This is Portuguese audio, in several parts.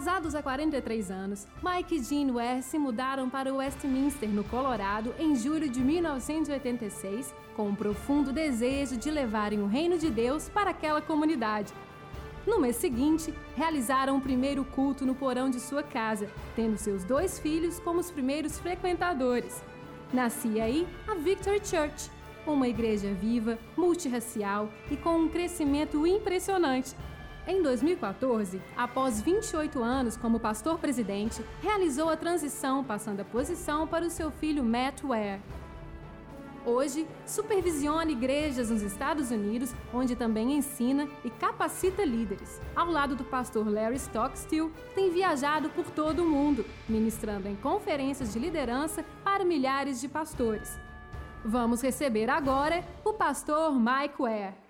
Casados há 43 anos, Mike e Jean Ware se mudaram para Westminster, no Colorado, em julho de 1986, com um profundo desejo de levarem o reino de Deus para aquela comunidade. No mês seguinte, realizaram o primeiro culto no porão de sua casa, tendo seus 2 filhos como os primeiros frequentadores. Nascia aí a Victory Church, uma igreja viva, multirracial e com um crescimento impressionante. Em 2014, após 28 anos como pastor-presidente, realizou a transição, passando a posição para o seu filho Matt Ware. Hoje, supervisiona igrejas nos Estados Unidos, onde também ensina e capacita líderes. Ao lado do pastor Larry Stockstill, tem viajado por todo o mundo, ministrando em conferências de liderança para milhares de pastores. Vamos receber agora o pastor Mike Ware.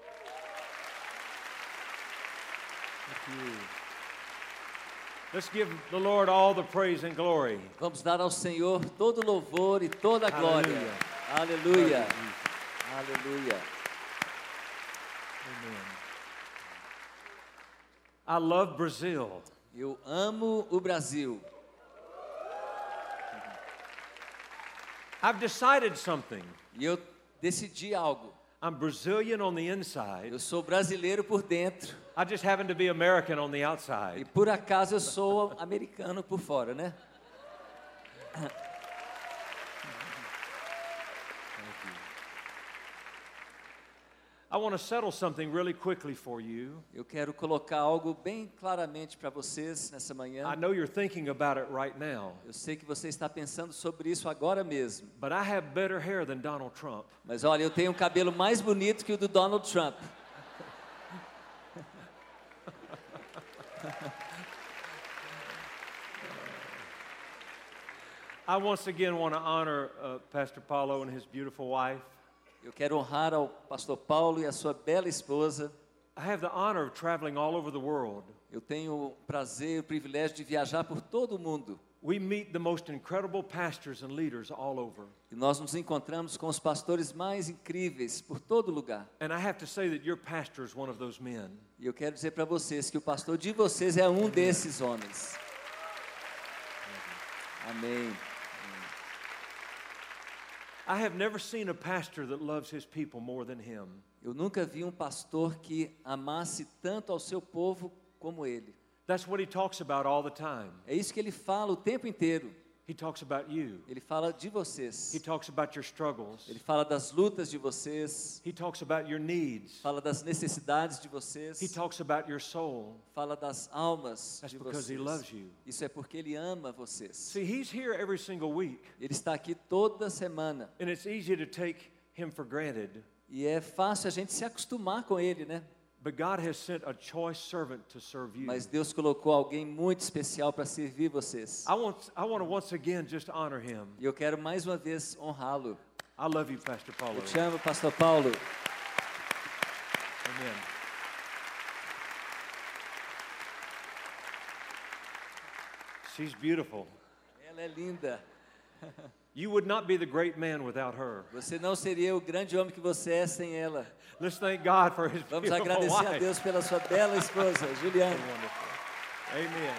Let's give the Lord all the praise and glory. Vamos dar ao Senhor todo o louvor e toda a glória. Aleluia. Aleluia. Amen. I love Brazil. Eu amo o Brasil. I've decided something. E eu decidi algo. I'm Brazilian on the inside. Eu sou brasileiro por dentro. I just happen to be American on the outside. E por acaso eu sou americano por fora, né? I want to settle something really quickly for you. Eu quero colocar algo bem claramente para vocês nessa manhã. I know you're thinking about it right now. Eu sei que você está pensando sobre isso agora mesmo. But I have better hair than Donald Trump. Mas olha, eu tenho um cabelo mais bonito que o do Donald Trump. I once again want to honor Pastor Paulo and his beautiful wife. Eu quero honrar ao pastor Paulo e a sua bela esposa. I have the honor of traveling all over the world. Eu tenho o prazer, o privilégio de viajar por todo o mundo. We meet the most incredible pastors and leaders all over. E nós nos encontramos com os pastores mais incríveis por todo lugar. And I have to say that your pastor is one of those men. E eu quero dizer para vocês que o pastor de vocês é um desses homens. Amém. I have never seen a pastor that loves his people more than him. Eu nunca vi um pastor que amasse tanto ao seu povo como ele. That's what he talks about all the time. É isso que ele fala o tempo inteiro. He talks about you. Ele fala de vocês. He talks about your struggles. Ele fala das lutas de vocês. He talks about your needs. Fala das necessidades de vocês. He talks about your soul. Fala das almas That's de because vocês. he loves you. Isso é porque ele ama vocês. See, he's here every single week. Ele está aqui toda semana. And it's easy to take him for granted. E é fácil a gente se acostumar com ele, né? But God has sent a choice servant to serve you. Mas Deus colocou alguém muito especial para servir vocês. I want to once again just honor him. E eu quero mais uma vez honrá-lo. I love you, Pastor Paulo. Eu te amo, pastor Paulo. Amen. She's beautiful. Ela é linda. You would not be the great man without her. Você não seria o grande homem que você é sem ela. Let's thank God for his Vamos beautiful agradecer a wife. Deus pela sua bela esposa, Juliana. Wonderful. Amen.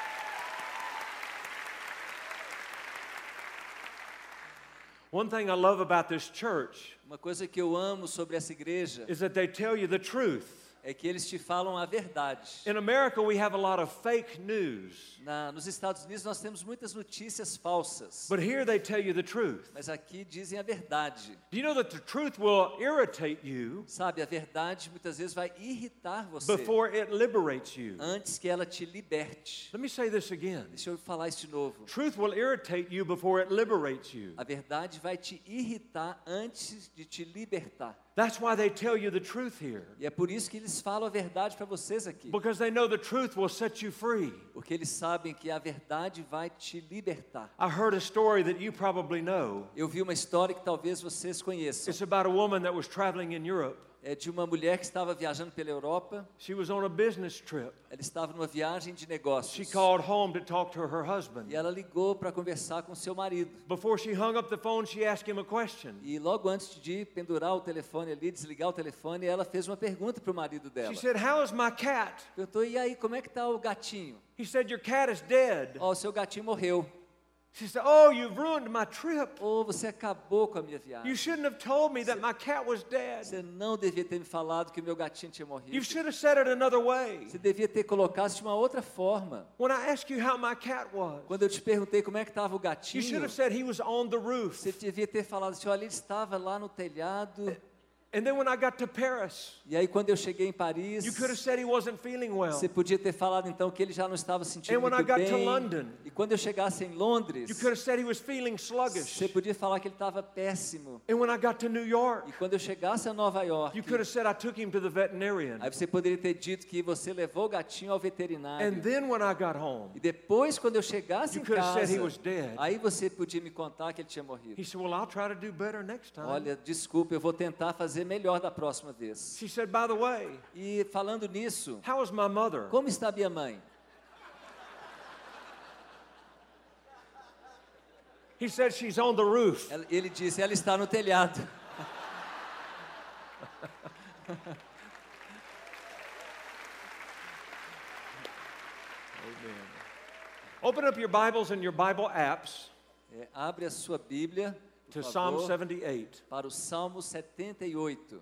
One thing I love about this church Uma coisa que eu amo sobre essa igreja is that they tell you the truth. é que eles te falam a verdade. In America, we have a lot of fake news, Nos Estados Unidos nós temos muitas notícias falsas, but here they tell you the truth. mas aqui dizem a verdade. Do you know that the truth will irritate you Sabe, a verdade muitas vezes vai irritar você before it liberates you? antes que ela te liberte. Let me say this again. Deixa eu falar isso de novo. Truth will irritate you before it liberates you. A verdade vai te irritar antes de te libertar. That's why they tell you the truth here. E é por isso que eles falam a verdade para vocês aqui. Because they know the truth will set you free. Porque eles sabem que a verdade vai te libertar. I heard a story that you probably know. Eu vi uma história que talvez vocês conheçam. It's about a woman that was traveling in Europe. É de uma mulher que estava viajando pela Europa. She was on a business trip. Ela estava numa viagem de She negócios. called home to talk to her husband. E ela ligou para conversar com seu marido. Before she hung up the phone, she asked him a question. E logo antes de pendurar o telefone ali, desligar o telefone, ela fez uma pergunta para o marido dela. She said, "How is my cat?" Perguntou, e aí, como é que está o gatinho? He said, "Your cat is dead." Ó, o seu gatinho morreu. She said, "Oh, you've ruined my trip. Ou você acabou com a minha viagem. You shouldn't have told me that my cat was dead. Você não devia ter me falado que o meu gatinho tinha morrido. You should have said it another way. Você devia ter colocado de uma outra forma. When I asked you how my cat was, Quando eu te perguntei como é que estava o you should gatinho, have said he was on the roof. você devia ter falado assim, olha, ele estava lá no telhado. And then when I got to Paris, E aí quando eu cheguei em Paris, you could have said he wasn't feeling well. você podia ter falado então que ele já não estava sentindo And when I muito got to bem. London, E quando eu chegasse em Londres, You could have said he was feeling sluggish. você podia falar que ele estava péssimo. And when I got to New York, E quando eu chegasse a Nova York, you could have said I took him to the veterinarian. aí você poderia ter dito que você levou o gatinho ao veterinário. And then when I got home, E depois, quando eu chegasse You em could have said casa, he was dead. aí você podia me contar que ele tinha morrido. he said, "Well, I'll try to do better next time." Olha, desculpa, eu vou tentar fazer melhor da próxima vez. She said, "By the way, E falando nisso, how is my mother?" como está minha mãe? He said, "She's on the roof." Ele disse, ela está no telhado. Open up your Bibles and your Bible apps Abre a sua Bíblia, to por Psalm favor, 78. para o Salmo 78.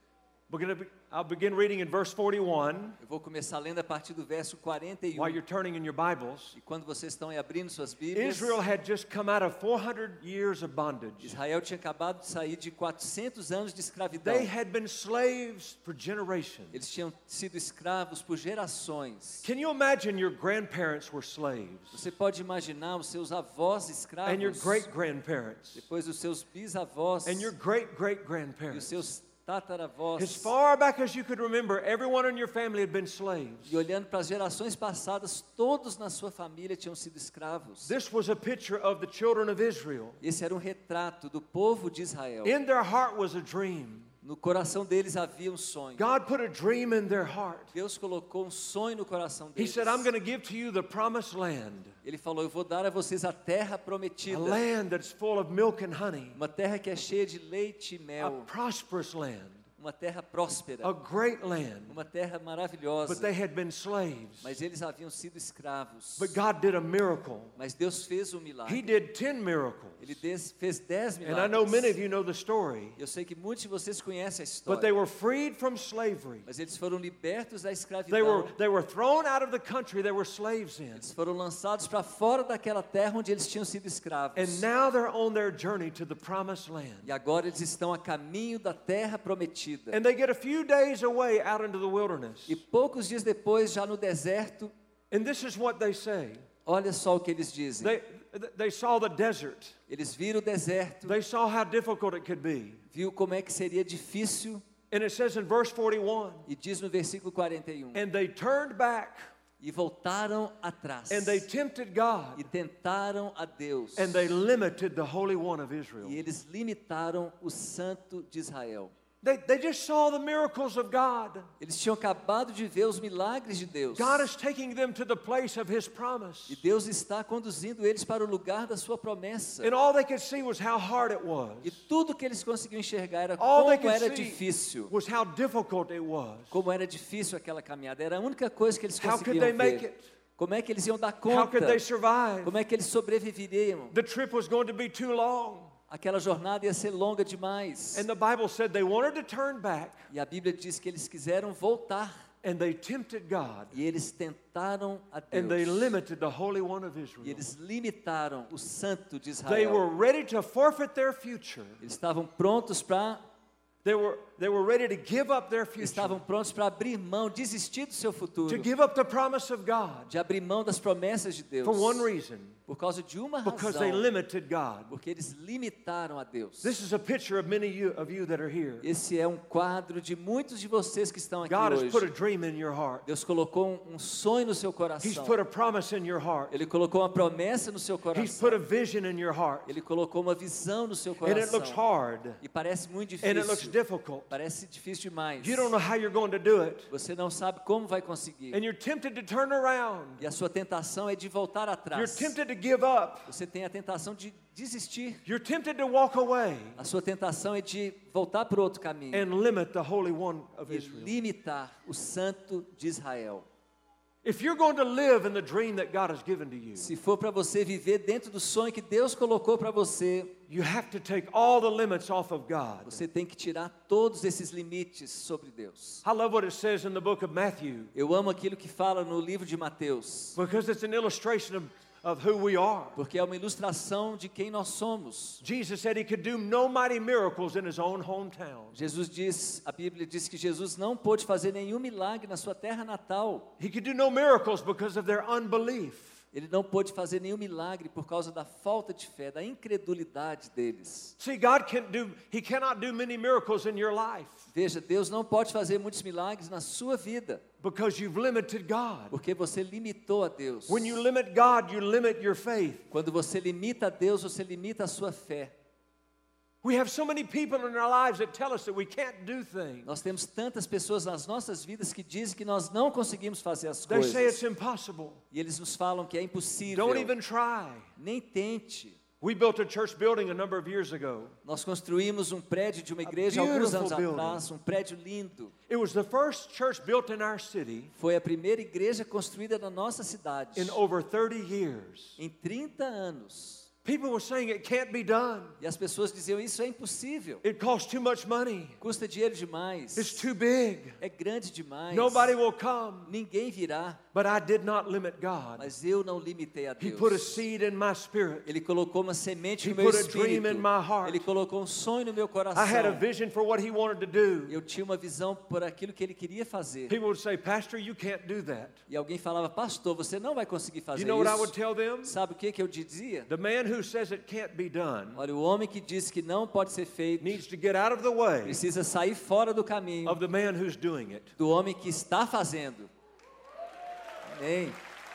I'll begin reading in verse 41 Eu vou começar lendo a partir do verso while 41. you're turning in your Bibles. E quando vocês estão aí abrindo suas Bíblias, Israel had just come out of 400 years of bondage. Israel tinha acabado de sair de 400 anos de escravidão. They had been slaves for generations. Eles tinham sido escravos por gerações. Can you imagine your grandparents were slaves Você pode imaginar os seus avós escravos, and your great-grandparents depois os seus bisavós and your e os great-great-grandparents? seus tataravós. As far back as you could remember, everyone in your family had been slaves. E olhando para as gerações passadas, todos na sua família tinham sido escravos. This was a picture of the children of Israel. Esse era um retrato do povo de Israel. In their heart was a dream. No coração deles havia um sonho. God put a dream in their heart. Deus colocou um sonho no coração He deles. said, "I'm going to give to you the promised land, Ele falou, eu vou dar a vocês a terra a prometida. land that's full of milk and honey, Uma terra que é cheia de leite e a mel. prosperous land, Uma terra próspera. a great land." Uma terra But maravilhosa. they had been slaves. Mas eles haviam sido escravos. But God did a miracle. Mas Deus fez um He milagre. did 10 miracles. Ele fez 10 And I know many of milagres. you know the story. Eu sei que muitos de vocês conhecem a But they história. were freed from slavery. Mas eles foram libertos da They escravidão. were thrown out of the country they were slaves in. Eles foram lançados para fora daquela terra onde eles tinham sido escravos. And now they're on their journey to the promised land. E agora eles estão a caminho da terra prometida. And they get a few days away out into the wilderness. E poucos dias depois, já no deserto, And this is what they say. olha só o que eles dizem. They saw the desert. Eles viram o deserto, They saw how difficult it could be. viu como é que seria difícil, And it says in verse 41, e diz no versículo 41, and they turned back e voltaram atrás, and they tempted God e tentaram a Deus, and they limited the Holy One of Israel. e eles limitaram o Santo de Israel. They just saw the miracles of God. Eles tinham acabado de ver os milagres de Deus. God is taking them to the place of His promise. E Deus está conduzindo eles para o lugar da sua promessa. And all they could see was how hard it was. E tudo que eles conseguiam enxergar era All they como could era see difícil. was how difficult it was. Como era difícil aquela caminhada. Era a única coisa que eles How could they conseguiam make ver. it? Como é que eles iam dar How conta? could they survive? Como é que eles sobreviveriam? The trip was going to be too long. Aquela jornada ia ser longa demais. And the Bible said they wanted to turn back E a Bíblia diz que eles quiseram voltar. and they tempted God E eles tentaram a and they Deus. limited the Holy One of E Israel. eles limitaram o Santo de They were Israel. ready to forfeit their future. Eles estavam prontos para They were ready to give up their future, estavam prontos para abrir mão, desistir do seu futuro, to give up the promise of God de abrir mão das promessas de Deus, for one reason, por causa de uma because they razão, limited God. porque eles limitaram a Deus. This is a picture of many of you that are here. Esse é um quadro de muitos de vocês que estão aqui God has put a hoje. dream in your heart. Deus colocou um sonho no seu He's coração. put a promise in your heart. Ele colocou uma promessa no seu He's coração. put a vision in your heart. Ele colocou uma visão no seu And it looks coração. hard. E parece muito And it looks difícil. difficult. Parece difícil demais. You don't know how you're going to do it. Você não sabe como vai conseguir. And you're tempted to turn around. E a sua tentação é de voltar You're atrás. tempted to give up. Você tem a tentação de desistir. You're tempted to walk away A sua tentação é de voltar para outro caminho and limit the Holy One of e Israel. limitar o Santo de Israel. If you're going to live in the dream that God has given to you, Se for para você viver dentro do sonho que Deus colocou para você, you have to take all the limits off of God. você tem que tirar todos esses limites sobre Deus. I love what it says in the book of Matthew Eu amo aquilo que fala no livro de Mateus, because it's an illustration of who we are. porque é uma ilustração de quem nós somos. Jesus said he could do no mighty miracles in his own hometown. Jesus diz, a Bíblia diz que Jesus não pôde fazer nenhum milagre na sua terra natal. He could do no miracles because of their unbelief. Ele não pôde fazer nenhum milagre por causa da falta de fé, da incredulidade deles. See, he cannot do many miracles in your life Veja, Deus não pode fazer muitos milagres na sua vida, because you've limited God. porque você limitou a Deus. When you limit God, you limit your faith. Quando você limita a Deus, você limita a sua fé. We have so many people in our lives that tell us that we can't do things. Nós temos tantas pessoas nas nossas vidas que dizem que nós não conseguimos fazer as They say it's coisas. impossible. E eles nos falam que é impossível. Don't even try. Nem tente. We built a church building a number of years ago. Nós construímos um prédio de uma igreja há alguns anos beautiful building. atrás, um prédio lindo. It was the first church built in our city Foi a primeira igreja construída na nossa cidade. in over 30 years. Em 30 anos. People were saying it can't be done. E as pessoas diziam, isso é impossível. It costs too much money. Custa dinheiro demais. It's too big. É grande demais. Nobody will come. Ninguém virá. But I did not limit God. Mas eu não limitei a He Deus. put a seed in my spirit. Ele colocou uma semente He no meu put a espírito. dream in my heart. Ele colocou um sonho no meu coração. I had a vision for what he wanted to do. Eu tinha uma visão por aquilo que ele queria fazer. People would say, Pastor, you can't do that. E alguém falava, pastor, você não vai conseguir fazer You know what I would isso. tell them? Sabe o que eu dizia? The man who says it can't be done Olha, o homem que diz que não pode ser feito needs to get out of the way precisa sair fora do caminho of the man who's doing it. do homem que está fazendo. Amém.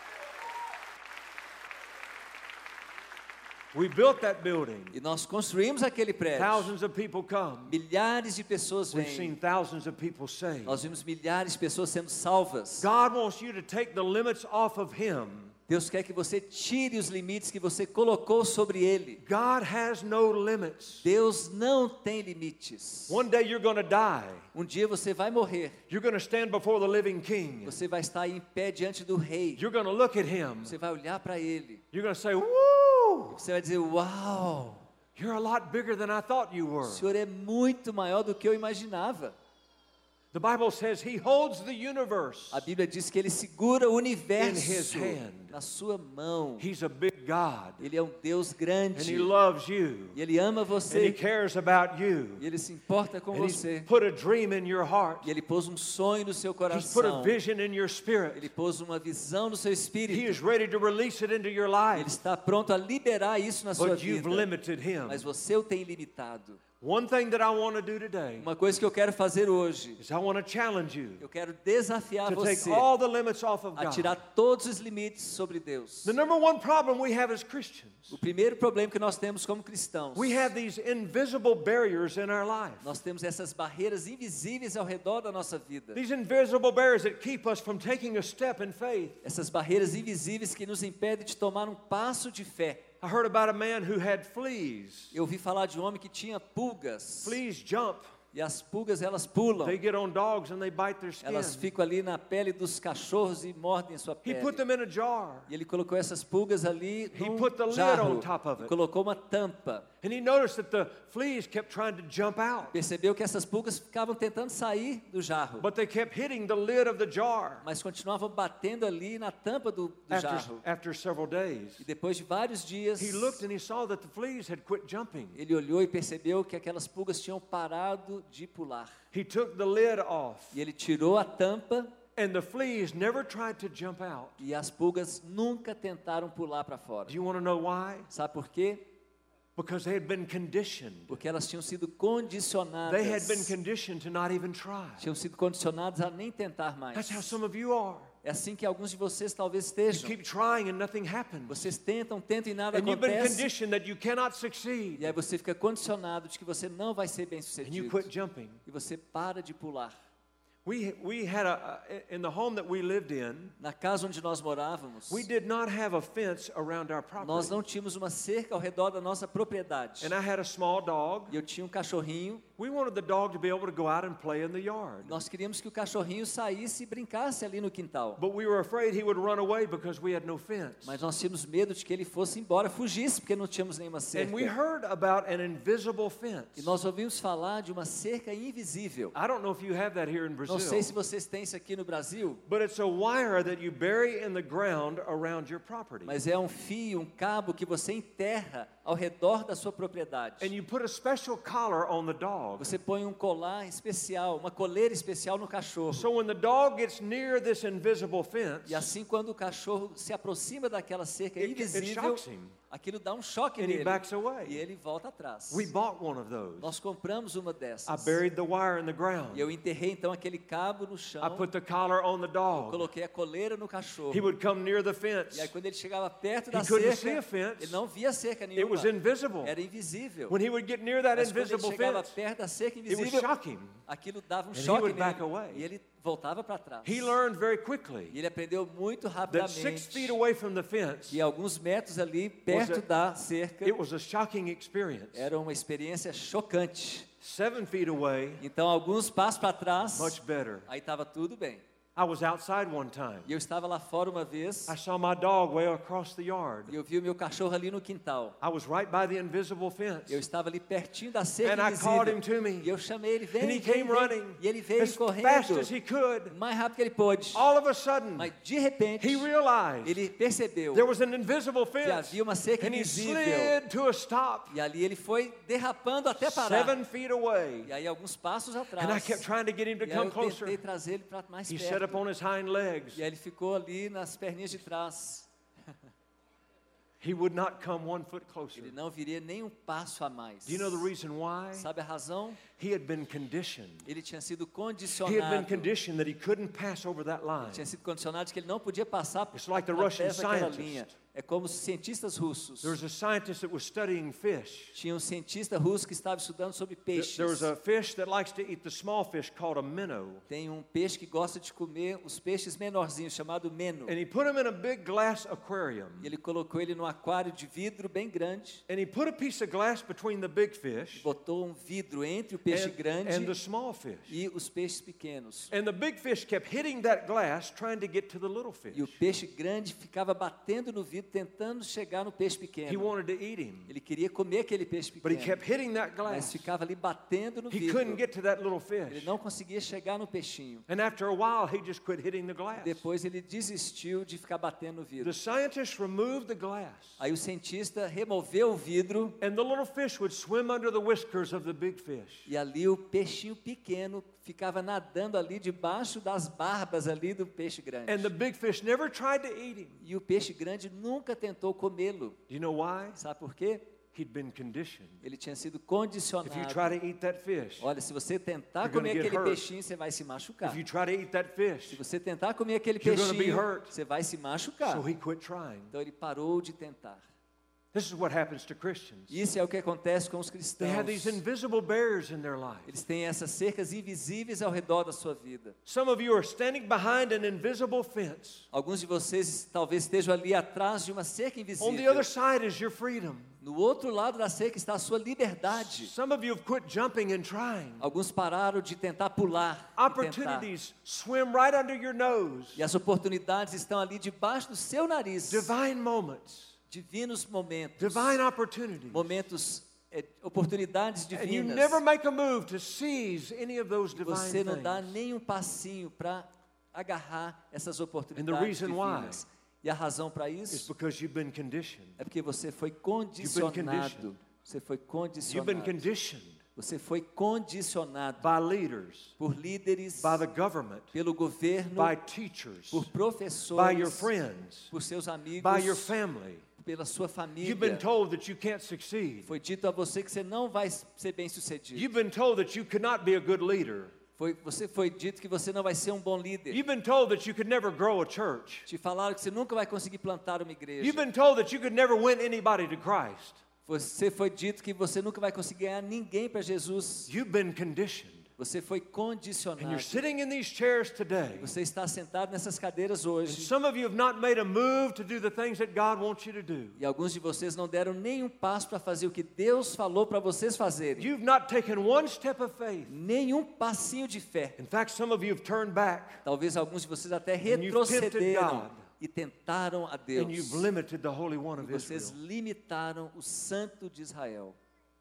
We built that building. E nós construímos aquele prédio. Thousands of people come. Milhares de pessoas We've seen vêm. thousands of people saved. Nós vimos milhares de pessoas sendo salvas. God wants you to take the limits off of him. Deus quer que você tire os limites que você colocou sobre ele. God has no limits. Deus não tem limites. One day you're going to die. Um dia você vai morrer. You're going to stand before the living king. Você vai estar em pé diante do rei. You're going to look at him. Você vai olhar para ele. You're going to say, woo! Você vai dizer, uau, You're a lot bigger than I thought you o were. Senhor é muito maior do que eu imaginava. The Bible says he holds the universe. A Bíblia diz que ele segura o In his universo hand. na sua mão. He's a big God. Ele é um Deus And grande. he loves you. E ele ama And he você. cares about you. E ele se importa com And he's você. put a dream in your heart. E ele pôs um sonho no seu He's put a coração. vision in your spirit. Ele pôs uma visão no seu He espírito. is ready to release it into your Ele life. está pronto a liberar isso na sua But you've vida. limited him. Mas você o tem limitado. One thing that I want to do today Uma coisa que eu quero fazer hoje, is I want to challenge you eu quero desafiar to take você all the limits off of a God. tirar todos os limites sobre Deus. The number one problem we have as Christians, O primeiro problema que nós temos como cristãos, we have these invisible barriers in our life. nós temos essas barreiras invisíveis ao redor da nossa vida. These invisible barriers that keep us from taking a step in faith. Essas barreiras invisíveis que nos impedem de tomar um passo de fé. I heard about a man who had fleas. Eu ouvi falar de um homem que tinha pulgas. Fleas jump. E as pulgas, elas pulam. They get on dogs and they bite their Elas skin. ficam ali na pele dos cachorros e mordem a sua He pele. put them in a jar. E ele colocou essas pulgas ali He num put the lid jarro. on top of it. E colocou uma tampa. And he noticed that the fleas kept trying to jump out. Percebeu que essas pulgas ficavam tentando sair do jarro. But they kept hitting the lid of the jar Mas continuavam batendo ali na tampa do jarro. after several days. E depois de vários dias, He looked and he saw that the fleas had quit jumping. ele olhou e percebeu que aquelas pulgas tinham parado de pular. He took the lid off, E ele tirou a tampa and the fleas never tried to jump out. e as pulgas nunca tentaram pular para fora. Do you want to know why? Sabe por quê? Because they had been conditioned. Porque elas tinham sido They had been condicionadas. conditioned to not even try. Tinham sido condicionadas a nem tentar mais. That's how some of you are. É assim que alguns de vocês talvez You estejam. keep trying and nothing happens. Vocês tentam e nada And you've been acontece. conditioned that you cannot succeed. E aí você fica condicionado de que você não vai ser And you bem-sucedido. quit jumping. E você para de pular. We had in the home that we lived in, Na casa onde nós morávamos, we did not have a fence around our property. nós não tínhamos uma cerca ao redor da nossa propriedade. And I had a small dog. E eu tinha um cachorrinho. We wanted the dog to be able to go out and play in the yard. Nós queríamos que o cachorrinho saísse e brincasse ali no quintal. But we were afraid he would run away because we had no fence. Mas nós tínhamos medo de que ele fosse embora, fugisse, porque não tínhamos nenhuma cerca. And we heard about an invisible fence. E nós ouvimos falar de uma cerca invisível. I don't know if you have that here in Brazil. Não sei se vocês têm isso aqui no Brasil, But it's a wire that you bury in the ground around your property. mas é um fio, um cabo que você enterra ao redor da sua propriedade. And you put a special collar on the dog. Você põe um colar especial, uma coleira especial no cachorro. So when the dog gets near this invisible fence, E assim, quando o cachorro se aproxima daquela cerca it invisível, shocks him aquilo dá um choque and he nele. backs E away. ele volta atrás. We bought one of those. Nós compramos uma I dessas. buried the wire in the ground. E eu enterrei então aquele cabo no chão. I put the collar on the dog. Coloquei a coleira no cachorro. He would come near the fence. E aí quando ele chegava perto da He couldn't see cerca, a fence. ele não via cerca It nenhuma. was invisible. Era invisível. When he would get near that Mas quando ele invisible chegava fence, perto da cerca it would invisível, shock him. aquilo dava um And he choque would back nele. away. E ele voltava para trás. He learned very E quickly ele aprendeu muito that 6 feet rapidamente away from the fence, que alguns metros ali perto da cerca it was a shocking experience. era uma experiência chocante. 7 feet away, Então, alguns passos para trás, much better. aí estava tudo bem. I was outside one time. E eu estava lá fora uma vez I saw my dog way across the yard. e eu vi o meu cachorro ali no quintal. I was right by the invisible fence. Eu estava ali pertinho da cerca And I called him invisível. to me. E eu chamei ele, vem, And he vem, came vem. running E ele veio as correndo fast as he could. o mais rápido que ele pôde. All of a sudden, Mas de repente, he realized ele percebeu there was an invisible que fence. havia uma cerca And he invisível. slid to a stop E ali ele foi derrapando até parar. 7 feet away. E aí alguns passos atrás. And I kept trying to get him to E aí come eu closer. tentei trazer ele para mais He sat up perto. on his hind legs. E aí ele ficou ali nas perninhas de trás. He would not come 1 foot closer. Ele não viria nem um passo a mais. Do you know the reason why? Sabe a razão? He had been conditioned. Ele tinha sido He had been condicionado. conditioned that he couldn't pass over that line. Tinha sido condicionado de que ele não podia passar It's like the através Russian daquela scientist. linha. É como os cientistas russos. There was a scientist that was studying fish. Tinha um cientista russo que estava estudando sobre peixes. There was a fish that likes to eat the small fish called a minnow. Tem um peixe que gosta de comer os peixes menorzinhos, chamado meno. And he put him in a big glass aquarium. E ele colocou ele num aquário de vidro bem grande. And he put a piece of glass between the big fish Botou um vidro entre o peixe grande and the small fish. e os peixes pequenos. And the big fish kept hitting that glass trying to get to the little fish. E o peixe grande ficava batendo no vidro, tentando chegar no peixe He pequeno. wanted to eat him, Ele queria comer aquele peixe but he pequeno, kept hitting that mas glass. ficava ali batendo no He vidro. couldn't get to that little Ele fish. não conseguia chegar no peixinho. And after a while, he just quit hitting the glass. Depois ele desistiu de ficar batendo no vidro. The scientist removed the glass, Aí o cientista removeu o vidro and the little fish would swim under the whiskers of the big fish. e ali o peixinho pequeno ficava nadando ali debaixo das barbas ali do peixe grande. And the big fish never tried to eat him. E o peixe grande nunca tentou comê-lo. Do you know why? Sabe por quê? He'd been conditioned. Ele tinha sido If you condicionado. try to eat that fish, Olha, se você tentar You're gonna comer get aquele hurt. peixinho, você vai se machucar. if you try to eat that Se fish, você tentar comer aquele You're gonna be peixinho, hurt. você vai se machucar. so he quit trying. Então ele parou de tentar. This is what happens to Christians. Isso é o que acontece com os They have these cristãos. invisible barriers in their life. Eles têm essas cercas invisíveis ao redor da sua vida. Some of you are standing behind an invisible fence. Alguns de vocês talvez estejam ali atrás de uma cerca On the invisível. other side is your freedom. No outro lado da cerca está a sua liberdade. Some of you have quit jumping and trying. Alguns pararam de tentar pular. e tentar. Opportunities swim right under your nose. E as oportunidades estão ali debaixo do seu nariz. Divine moments, Divinos momentos. divine opportunities. Momentos, oportunidades And you divinas. never make a move to seize any of those divine Você não dá things. nem um passinho para agarrar essas And the oportunidades reason divinas. E a razão para It's isso because you've been conditioned. é porque você foi condicionado. Você foi You've been condicionado. conditioned Você foi condicionado by leaders, por líderes, by the government, pelo governo, by teachers, por by your professores, friends, por seus amigos, by your family. pela sua You've been família. told that you can't succeed. Foi dito a você que você não vai ser bem-sucedido. You've been told that you cannot be a good leader. Você foi dito que você não vai ser um bom líder. You've been told that you could never grow a church. Te falaram que você nunca vai conseguir plantar uma igreja. You've been told that you could never win anybody to Christ. Você foi dito que você nunca vai conseguir ganhar ninguém para Jesus. You've been conditioned. Você foi And condicionado. you're sitting in these chairs today. Você está sentado nessas cadeiras And hoje. some of you have not made a move to do the things that God wants you to do. E alguns de vocês não deram nenhum passo para fazer o que Deus falou para vocês fazerem. You've not taken one step of faith. Nenhum passinho de fé. In fact, some of you have turned back Talvez alguns de vocês até you've tempted retrocederam God. e tentaram a and Deus. you've limited the Holy One of Vocês Israel. limitaram o Santo de Israel.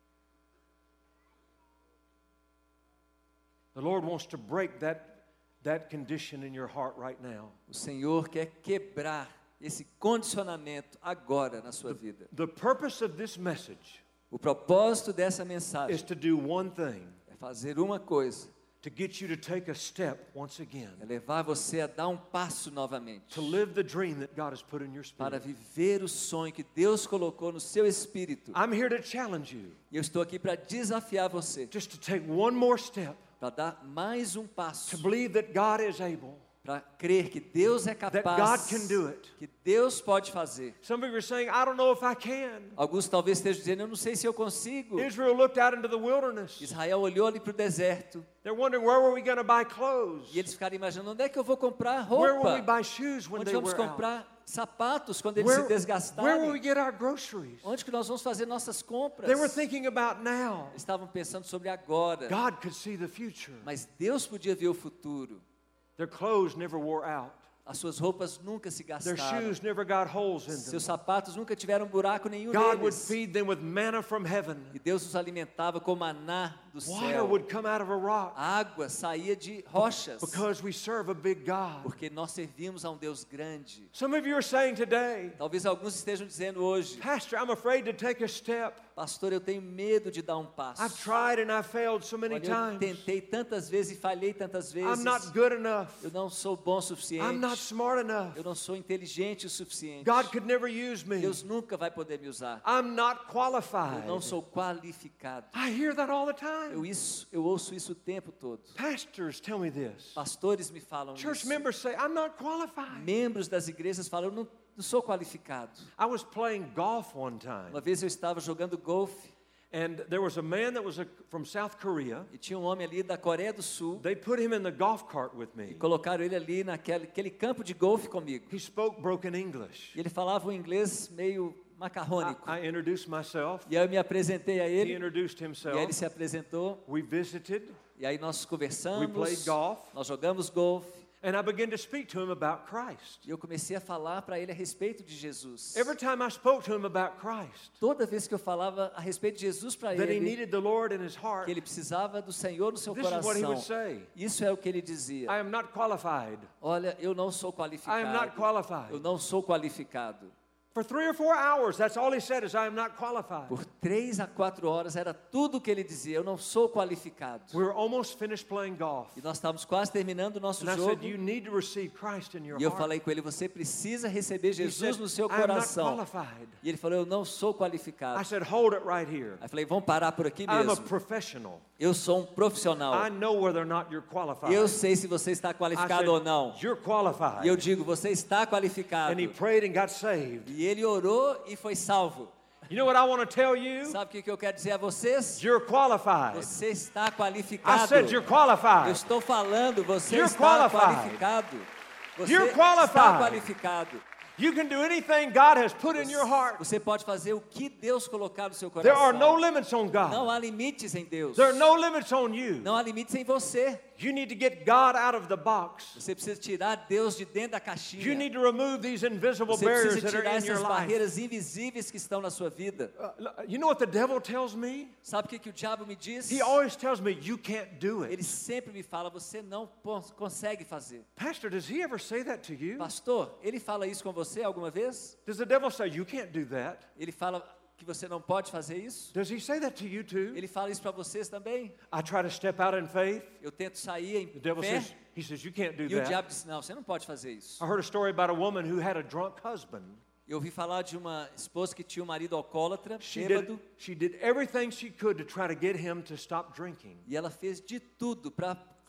The Lord wants to break that condition in your heart right now. O Senhor quer quebrar esse condicionamento agora na sua vida. The purpose of this message O propósito dessa is mensagem to do one thing, é fazer uma coisa, to get you to take a step once again, é levar você a dar um passo novamente, to live the dream that God has put in your para spirit. viver o sonho que Deus colocou no seu espírito. I'm here to challenge you E eu estou aqui para desafiar você, just to take one more step, para dar mais um to passo, believe that God is able, para crer que Deus é that God capaz, can do it. que Deus pode fazer. Some of you are saying, I don't know if I can. Alguns talvez estejam dizendo, eu não sei se eu consigo. Israel looked out into the wilderness. Israel olhou ali para o deserto They're wondering, where were we going to buy clothes? e eles ficaram imaginando, onde é que eu vou comprar Where will we roupa? buy shoes when Onde they vamos wear out? comprar sapatos quando eles se Where will we desgastarem? get our groceries? Onde que nós vamos fazer nossas compras? They were thinking about now. Eles estavam pensando sobre agora, God could see the future. mas Deus podia ver o futuro. Their clothes never wore out. As suas roupas nunca se Their gastaram. shoes never got holes in them. Seus sapatos nunca tiveram buraco nenhum God would neles. feed them with manna from heaven. E Deus os alimentava com maná do Water céu. would come out of a rock A água saía de rochas, because we serve a big God. porque nós servimos a um Deus grande. Some of you are saying today, Talvez alguns estejam dizendo hoje, Pastor, I'm afraid to take a step. pastor, eu tenho medo de dar um passo. I've tried and I've failed so many Olha, eu times. tentei tantas vezes e falhei tantas vezes. I'm not good enough. Eu não sou bom o suficiente. I'm not smart enough. Eu não sou inteligente o suficiente. God could never use me. Deus nunca vai poder me usar. I'm not Eu qualified. não sou qualificado. I hear that all the time. Eu ouço isso o tempo todo. Pastors tell me this. Pastores me falam Church isso. members say, I'm not qualified. Membros das igrejas falam, eu não sou qualificado. I was playing golf one time, Uma vez eu estava jogando golfe and there was a man that was from South Korea. e tinha um homem ali da Coreia do Sul. They put him in the golf cart with me. Colocaram ele ali naquele campo de golfe comigo. He spoke broken English. E ele falava um inglês meio macarrônico. I introduced myself. E aí eu me apresentei a He ele. introduced E aí ele himself. se apresentou. We visited, E aí nós we conversamos. played golf, Nós jogamos golfe. and I began to speak to him about Christ. E eu comecei a falar para ele a respeito de Jesus. Every time I spoke to him about Christ, Toda vez que eu falava a respeito de Jesus para that he ele, needed the Lord in his heart, que ele precisava do Senhor no seu this is what he would coração. say. Isso é o que ele dizia. I am not qualified. Olha, eu não sou I am not qualificado. qualified. Eu não sou qualificado. For 3 or 4 hours, that's all he said is, I am not qualified. Por 3 a 4 horas era tudo o que ele dizia. Eu não sou qualificado. We were almost finished playing golf. E nós estávamos quase terminando o nosso And I jogo. said, you need to receive Christ in your E eu heart. falei com ele, você precisa receber He Jesus said, no seu I am not coração. qualified. E ele falou, eu não sou I qualificado. said, hold it right here. Aí eu falei, vamos parar por aqui I'm a mesmo. professional. Eu sou um profissional. I know whether or not you're qualified. Eu sei se você está I qualificado said, ou não. you're qualified. E eu digo, você está qualificado. And he prayed and got saved. E ele orou e foi salvo. You know what I want to tell you? Sabe o que eu quero dizer a vocês? You're qualified. Você está I qualificado. said you're Eu qualified. estou falando, você You're está qualified. qualificado. Você You're está qualified. qualificado. You can do anything God has put in your heart. Você pode fazer o que Deus colocar no seu There are no coração. limits on God. Não há limites em Deus. There are no limits on you. Não há limites em você. You need to get God out of the box. Você precisa tirar Deus de dentro da You caixinha. need to remove these invisible Você barriers precisa that are tirar in your essas life. barreiras invisíveis que estão na sua vida. You know what the devil tells me? Sabe o que o diabo me diz? He always tells me, you can't do Ele it. sempre me fala, você não consegue fazer. Pastor, does he ever say that to you? Pastor, ele fala isso com você alguma vez? Does the devil say, you can't do that? Ele fala que você não pode fazer isso? Does he say that to you too? Ele fala isso para vocês também? I try to step out in faith. Eu tento sair em The devil fé says, he says, you can't do e o that. diabo diz, não, você não pode fazer isso. I heard a story about a woman who had a drunk husband. Eu ouvi falar de uma esposa que tinha um marido alcoólatra, She bêbado, did everything she could to try to get him to stop drinking. e ela fez de tudo para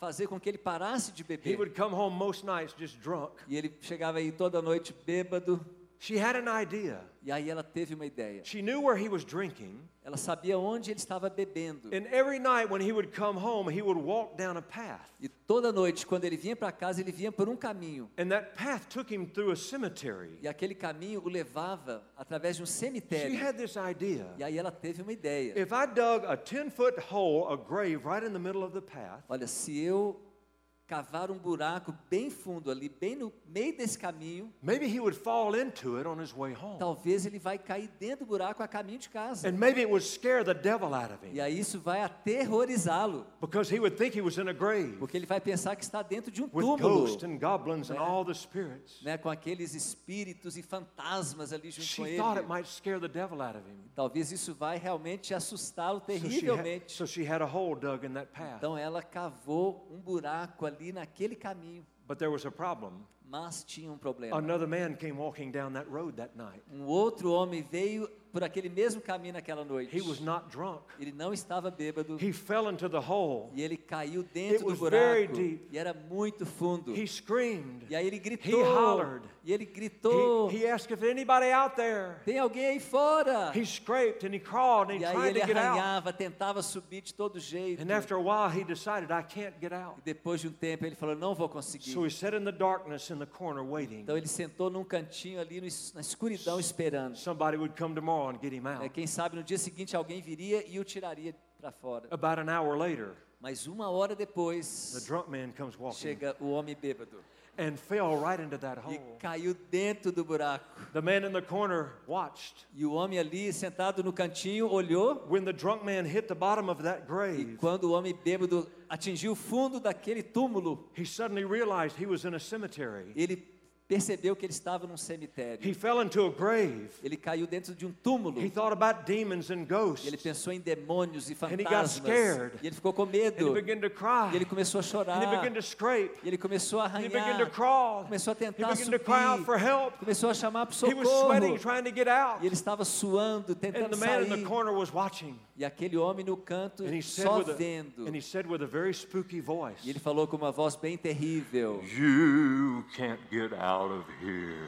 fazer com que ele parasse de He beber. would come home most nights just drunk. E ele chegava aí toda noite bêbado. She had an idea. E aí ela teve uma ideia. She knew where he was drinking. Ela sabia onde ele estava bebendo. And every night when he would come home, he would walk down a path. E toda noite, quando ele vinha para casa, ele vinha por um caminho. And that path took him through a cemetery. E aquele caminho o levava através de um She cemitério. had this idea. E aí ela teve uma ideia. If I dug a 10-foot hole, a grave right in the middle of the path, Olha, se eu cavar um buraco bem fundo ali, bem no meio desse caminho, maybe he would fall into it on his way home. talvez ele vai cair dentro do buraco a caminho de casa. And maybe it would scare the devil out of E him aí isso vai aterrorizá-lo, because he would think he was in a grave porque ele vai pensar que está dentro de um with túmulo, ghosts and goblins and all the spirits. né, com aqueles espíritos e fantasmas ali junto com She thought it ele. might scare the devil out of him. Talvez isso vai realmente assustá-lo So she terrivelmente. had a hole dug in that path. Então ela cavou um buraco ali naquele caminho, But there was a problem. mas tinha um problema. Another man came walking down that road that night. Um outro homem veio por aquele mesmo caminho naquela noite. He was not drunk. Ele não estava bêbado. He fell into the hole. E ele caiu It dentro do was very buraco. deep. E era muito fundo. He screamed. E aí ele He gritou. hollered. E ele gritou. He asked if anybody out there. Tem alguém aí fora? He scraped and he crawled and he E aí tried ele to get out. arranhava, tentava subir de todo jeito. And after a while he decided, I can't get out. E depois de um tempo ele falou, não vou conseguir. So he sat in the darkness in the corner waiting. Então ele sentou num cantinho ali na escuridão esperando. Somebody would come tomorrow and get him out. Quem sabe no dia seguinte alguém viria e o tiraria para fora. About an hour later, Mas uma hora depois, the drunk man comes walking chega o homem bêbado and fell right into that e hole. caiu dentro do buraco. The man in the corner watched. E o homem ali sentado no cantinho olhou. When the drunk man hit the bottom of that E grave, quando o homem bêbado atingiu o fundo daquele túmulo, he suddenly realized he was in a cemetery. ele percebeu que ele estava num cemitério. He fell into a grave. Ele caiu dentro de um túmulo. He thought about demons and E ele ghosts. pensou em demônios e he got fantasmas. scared. E ele ficou com And medo. he began to cry. E ele começou a And he chorar. began to scrape. E ele começou a And he began to arranhar. crawl. Começou a He tentar began to cry out for subir. help. Começou a chamar para o He was sweating, socorro. trying to get out. E ele estava suando, And tentando the man in the sair. corner was watching. E aquele homem no canto And he said só with vendo. and he said with a very spooky voice, E ele falou com uma voz bem terrível: "You can't get out of here."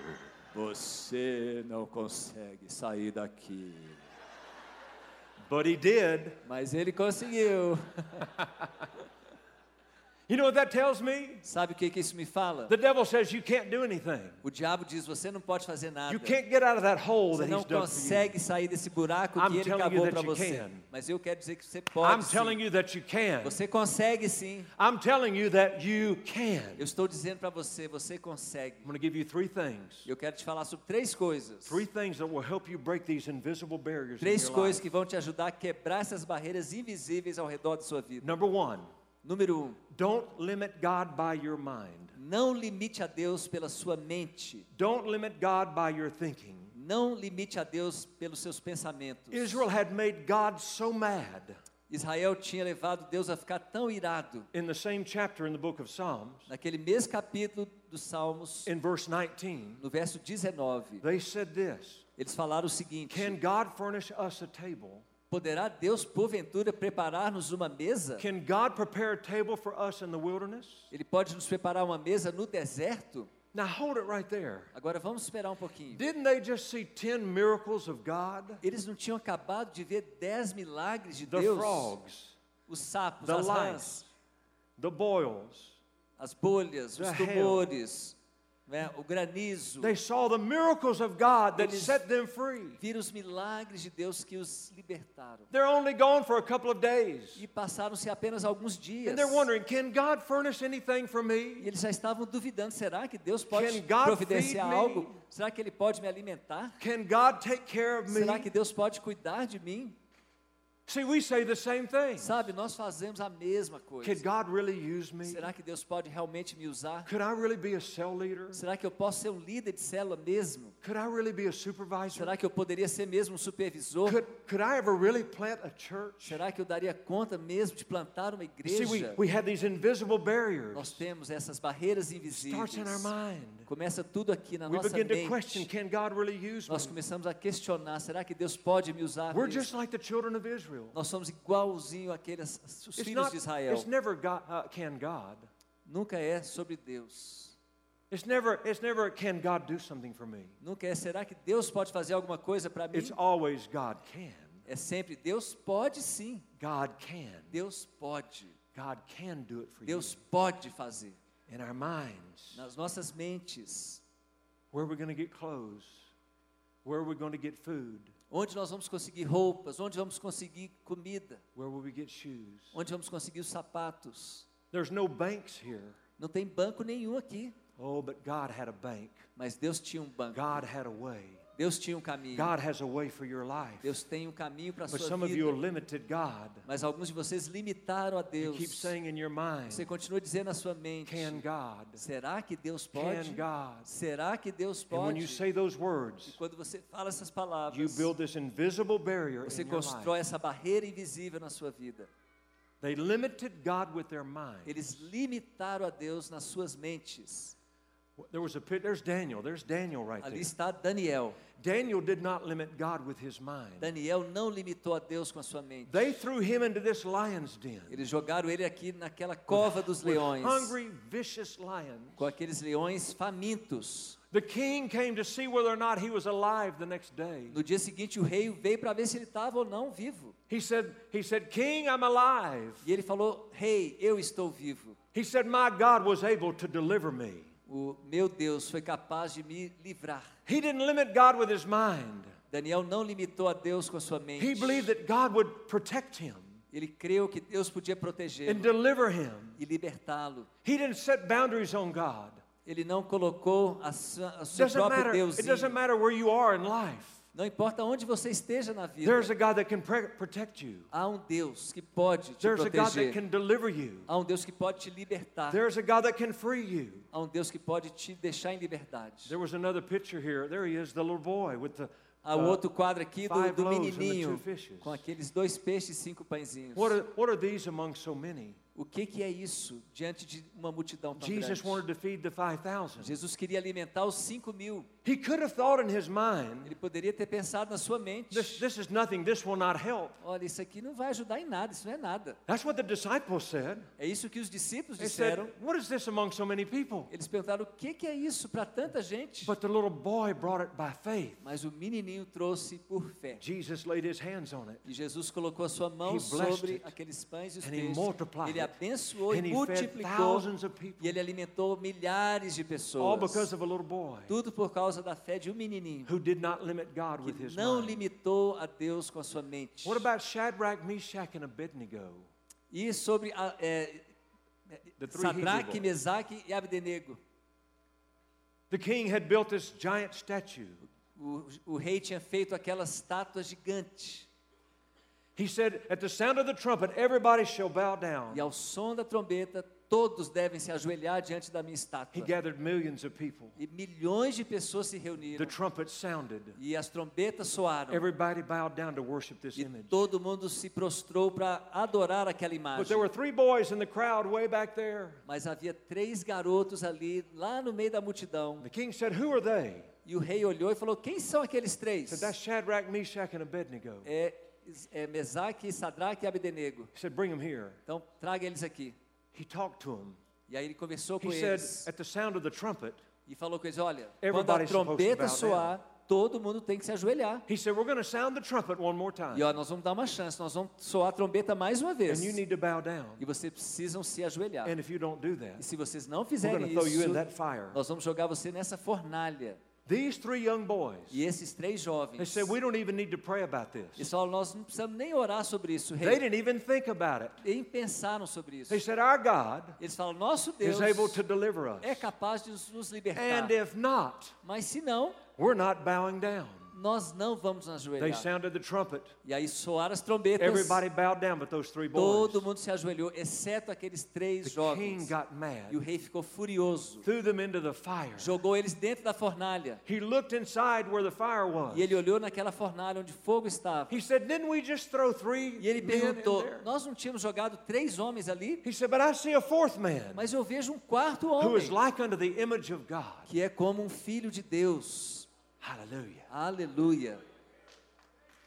Você não consegue sair daqui. But he did. Mas ele conseguiu. You know what that tells me? Sabe o que isso me fala? The devil says you can't do anything. O diabo diz: você não pode fazer nada. You can't get out of that hole Você that não he's dug for you. consegue sair desse buraco I'm que ele telling you cavou that para you você. can. Mas eu quero dizer que você I'm pode telling sim. you that you can. Você consegue sim. I'm telling you that you can. Eu estou dizendo para você, você consegue. I'm going to give you three things. Eu quero te falar sobre três coisas. Three things that will help you break these invisible barriers in Três your coisas life. que vão te ajudar a quebrar essas barreiras invisíveis ao redor da sua vida. Number one, Número 1, don't limit God by your mind. não limite a Deus pela sua mente. Don't limit God by your thinking. Não limite a Deus pelos seus pensamentos. Israel had made God so mad. Israel tinha levado Deus a ficar tão irado. In the same chapter in the book of Psalms, Naquele mesmo capítulo dos Salmos, in verse 19, no verso 19, they said this, eles falaram o seguinte: "Can God furnish us a table? poderá Deus porventura preparar-nos uma mesa? Can God prepare a table for us in the wilderness?" Ele pode nos preparar uma mesa no deserto? Now hold it right there. Agora vamos esperar um pouquinho. Didn't they just see 10 miracles of God? Eles não tinham acabado de ver 10 milagres de The Deus? frogs, Os sapos, the as lice, rãs, the boils. as bolhas, os the hail. tumores, né, o granizo. They saw the miracles of God that Eles- set them free. Viram os milagres de Deus que os libertaram. They're only gone for a couple of days. E passaram-se apenas alguns dias. And they're wondering, can God furnish anything for E me? eles já estavam duvidando, será que Deus pode Can God providenciar feed me? algo? Será que Ele pode me alimentar? Can God take care of Será que me? Deus pode cuidar de mim? See, we say the same thing. Sabe, nós fazemos a mesma coisa. Can God really use me? Será que Deus pode realmente me usar? Could I really be a cell leader? Será que eu posso ser um líder de célula mesmo? Could I really be a supervisor? Será que eu poderia ser mesmo um supervisor? Could I ever really plant a church? Será que eu daria conta mesmo de plantar uma You see, igreja? we have these invisible Nós barriers. temos essas barreiras Starts invisíveis. in our mind. Começa tudo aqui na We nossa begin to question, mente. can God really use me? Nós começamos a questionar, será que Deus pode me usar We're mesmo? just like the children of Israel. Israel. Nós somos igualzinho àqueles os filhos de Israel. It's never God, can God. Nunca é sobre Deus. It's never can God do something for me. Nunca é, será que Deus pode fazer alguma coisa para mim? It's always God can. É sempre, Deus pode sim. God can. Deus pode. God can do it for Deus you. pode fazer. In our minds, Nas nossas mentes. where we're going to get clothes, where we're going to get food, Onde nós vamos conseguir roupas, onde vamos conseguir comida, where will we get shoes. onde vamos conseguir os sapatos. There's no banks here. Não tem banco nenhum aqui, Oh, but God had a bank. mas Deus tinha um banco. God had a way. Deus tinha um caminho. God has a way for your life. Deus tem um caminho para a But sua some of you vida. limited God. Mas alguns de vocês limitaram a You Deus. keep saying in your mind, Você continua dizendo na sua mente, can God? será que Deus Can pode? God? Será que Deus And when you pode? say those E words, quando você fala essas you palavras, build this invisible barrier você in your life. constrói essa barreira invisível na sua vida. They limited God with their mind. Eles limitaram a Deus nas suas mentes. There's Daniel. There's Daniel right Ali there. está Daniel. Daniel did not limit God with his mind. Daniel não limitou a Deus com a sua mente. They threw him into this lion's den. Eles jogaram ele aqui naquela cova dos With leões, hungry, vicious lions. com aqueles leões famintos. The king came to see whether or not he was alive the next day. No dia seguinte, o rei veio para ver se ele estava ou não vivo. He said, King, I'm alive. E ele falou, rei, eu estou vivo. He said, my God was able to deliver me. O meu Deus foi capaz de me livrar. He didn't limit God with his mind. Daniel não limitou a Deus com a sua mente. He believed that God would protect him Ele creu que Deus podia and protegê-lo deliver him. e libertá-lo. He didn't set boundaries on God. Ele não colocou o seu próprio Deus. It doesn't matter where you are in life. Não importa onde você esteja na vida. There's a God that can protect you. Há um Deus que pode te There's a God that proteger. can deliver you. Há um Deus que pode te libertar. There's a God that can free you. Há um Deus que pode te deixar em liberdade. There was another picture here. There he is, the little boy with the Há outro quadro aqui do 5 loaves and the menininho 2 fishes. com aqueles 2 peixes e 5 pãezinhos. What are these among so many? O que é isso diante de uma multidão tão Jesus grande? wanted to feed the 5,000. Jesus queria alimentar os 5.000. He could have thought in his mind, Ele poderia ter pensado na sua mente. this is nothing, this will not help. Olha, isso aqui não vai ajudar em nada, isso não é nada. That's what the disciples said. É isso que os discípulos They disseram. said, what is this among so many people? Eles perguntaram, o que é isso para tanta gente? But the little boy brought it by faith. Mas o menininho trouxe por fé. Jesus laid his hands on it. E Jesus colocou a sua mão He blessed sobre it. aqueles pães e os And he peixes. multiplied Ele it. abençoou And e he fed multiplicou. thousands of people. E ele alimentou milhares de All pessoas. because of a little boy Tudo por causa da fé de um menininho who did not limit God with que his não mind. limitou a Deus com a sua mente. What about Shadrach, Meshach, and Abednego? E sobre The three Sadraque, Hebrew boys. Mesaque e Abdenego. The king had built this giant statue. O rei tinha feito aquela estátua gigante. He said, at the sound of the trumpet, everybody shall bow down. E ao som da trombeta, todos devem se ajoelhar diante da minha He estátua. gathered millions of people. E milhões de pessoas se The reuniram. trumpet sounded. E as trombetas soaram. Everybody bowed down to worship this E image. todo mundo se prostrou para adorar aquela But imagem. there were 3 boys in the crowd way back there. Mas havia 3 garotos ali, lá no meio da multidão. The king said, who are they? E o rei olhou e falou, quem são aqueles 3? He said, that's Shadrach, Meshach, and Abednego. É Mesaque, Sadraque e Abdenego. He said, bring them here. Então, traga eles aqui. He talked to them. E aí ele conversou com He said, eles. at the sound of the trumpet, E falou com eles, olha, quando a Everybody's supposed to trombeta bow soar, todo mundo tem que se ajoelhar. he said, we're going to sound the trumpet one more time. E ó, nós vamos dar uma chance, nós vamos soar a trombeta mais uma vez. And you need to bow down. E vocês precisam se ajoelhar. And if you don't do that, E se vocês não we're fizerem going to throw you isso, in that fire. nós vamos jogar você nessa fornalha. These 3 young boys, E esses 3 they jovens, said, we don't even need to pray about this. eles falaram, nós não precisamos nem orar sobre isso, They rei. didn't even think about it. Nem pensaram sobre isso. They said, our God Eles falam, nosso Deus is able to deliver us. é capaz de nos libertar. And if not, Mas se não, we're not bowing down. nós não vamos nos They ajoelhar. sounded the trumpet. E aí soaram as trombetas. Everybody bowed down but those 3 boys. Todo mundo se ajoelhou, exceto aqueles 3 The king jovens. got E o mad, rei ficou furioso. threw them into the fire. Jogou eles dentro da fornalha. He looked inside where the fire was. E ele olhou naquela fornalha onde fogo estava. He said, didn't we just throw 3 E ele men in perguntou, there? nós não tínhamos jogado 3 homens ali? He said, but I see a 4th man Mas eu vejo um 4º who is homem, like unto the image of God. que é como um filho de Deus. Hallelujah. Aleluia.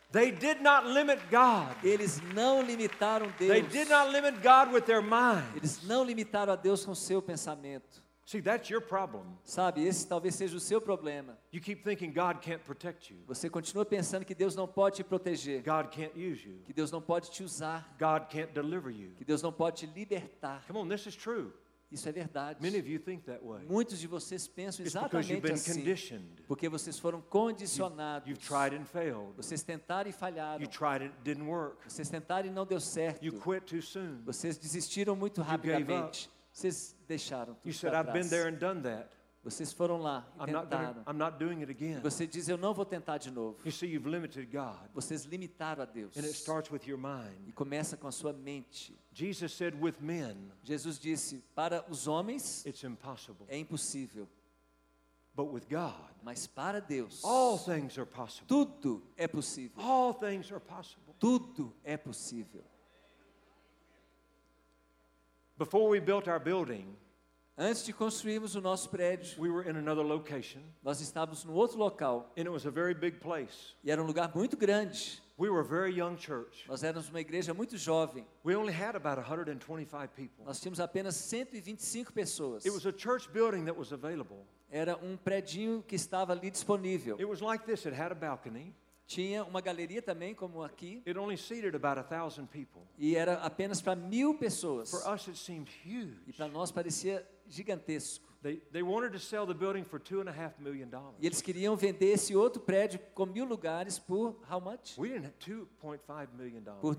They did not limit God. Eles não limitaram They Deus. did not limit God with their mind. Eles não limitaram a Deus com o seu pensamento. See, that's your problem. Sabe, esse talvez seja o seu problema. You keep thinking God can't protect you. Você continua pensando que Deus não pode te proteger, God can't use you. que Deus não pode te usar, God can't deliver you. que Deus não pode te libertar. Come on, this is true. Isso é verdade. Many of you think that way. Muitos de vocês pensam It's because you've exatamente been assim, conditioned. porque vocês foram condicionados. You've tried and failed. Vocês tentaram e falharam. You tried and it didn't work. Vocês tentaram e não deu certo. You quit too soon. Vocês desistiram muito gave rapidamente. Vocês deixaram You tudo said, para I've been trás. there and done that. Vocês foram lá e tentaram. I'm not doing it again. Você diz, eu não vou tentar de novo. You see, you've limited God. Vocês limitaram a Deus. And it starts with your mind. E começa com a sua mente. Jesus said, with men, Jesus disse, para os homens it's impossible. é impossível, But with God, mas para Deus, all things are possible. tudo é possível. All things are possible. Tudo é possível. Before we built our building, Antes de construirmos o nosso prédio, we were in another location, nós estávamos num outro local. and it was a very big place. E era um lugar muito grande. We were a very young church. Nós éramos uma igreja muito jovem. We only had about 125 people. Nós tínhamos apenas 125 pessoas. It was a church building that was available. Era um predinho que estava ali disponível. It was like this. It had a balcony. Tinha uma galeria também, como aqui. It only seated about 1,000 people. E era apenas para 1000 pessoas. For us, it seemed huge. E para nós parecia gigantesco. They wanted to sell the building for $2.5 million. E eles queriam vender esse outro prédio com 1000 lugares por how much? We didn't have $2.5 million. Por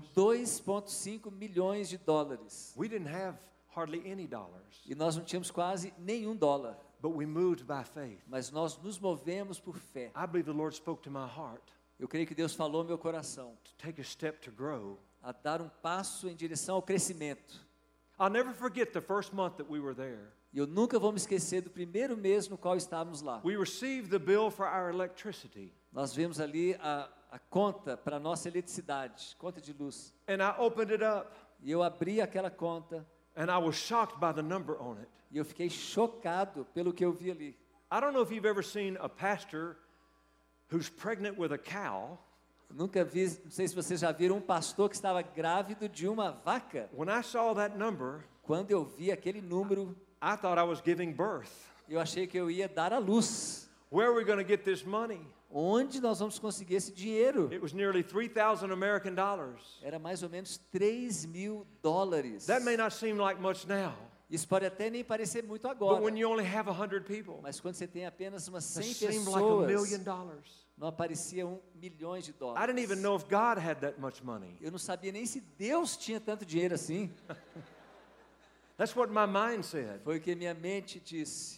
2,5 milhões de dólares. We didn't have hardly any dollars. E nós não tínhamos quase nenhum dólar. But we moved by faith. Mas nós nos movemos por fé. I believe the Lord spoke to my heart Eu creio que Deus falou ao meu coração to take a step to grow. a dar um passo em direção ao crescimento. I'll never forget the first month that we were there. E eu nunca vou me esquecer do primeiro mês no qual estávamos lá. We received the bill for our electricity. Nós vemos ali a conta para a nossa eletricidade, conta de luz. And I opened it up, E eu abri aquela conta and I was shocked by the number on it. e eu fiquei chocado pelo que eu vi ali. I don't know if you've ever seen a pastor who's pregnant with a cow. Eu nunca vi, não sei se vocês já viram um pastor que estava grávido de uma vaca. When I saw that number, Quando eu vi aquele número, I thought I was giving birth. eu achei que eu ia dar à luz. Where are we going to get this money? Onde nós vamos conseguir esse dinheiro? It was nearly 3,000 American dollars. Era mais ou menos 3.000 dólares. That may not seem like much now, Isso pode até nem parecer muito but agora. when you only have 100 people, Mas quando você tem apenas umas it 100 seemed like $1 pessoas, million. não apareciam milhões de I dólares. didn't even know if God had that much money. Eu não sabia nem se Deus tinha tanto dinheiro assim. That's what my mind said. Foi o que minha mente disse.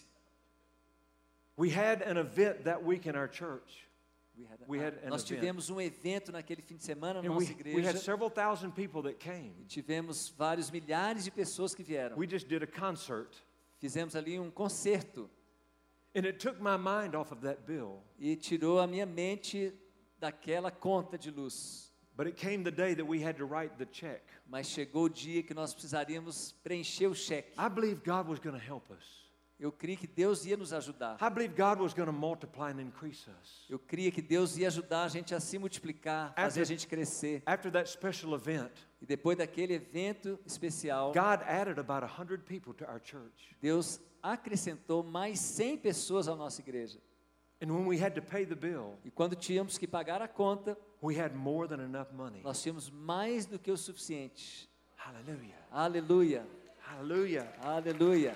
We had an event that week in our church. We had an Nós event. tivemos um evento naquele fim de semana na And nossa we had igreja. several thousand people that came. Tivemos vários milhares de pessoas que vieram. We just did a concert. Fizemos ali um concerto And it took my mind off of that bill. e tirou a minha mente daquela conta de luz. But it came the day that we had to write the check. Mas chegou o dia que nós precisaríamos preencher o cheque. I believed God was going to help us. Eu creio que Deus ia nos ajudar. I believed God was going to multiply and increase us. Eu creia que Deus ia ajudar a gente a se multiplicar, fazer a gente crescer. After that special event, E depois daquele evento especial, God added about 100 people to our church. Deus acrescentou mais 100 pessoas à nossa igreja. And when we had to pay the bill, E quando tínhamos que pagar a conta, we had more than enough money. nós tínhamos mais do que o suficiente. Hallelujah. Aleluia, Hallelujah. aleluia.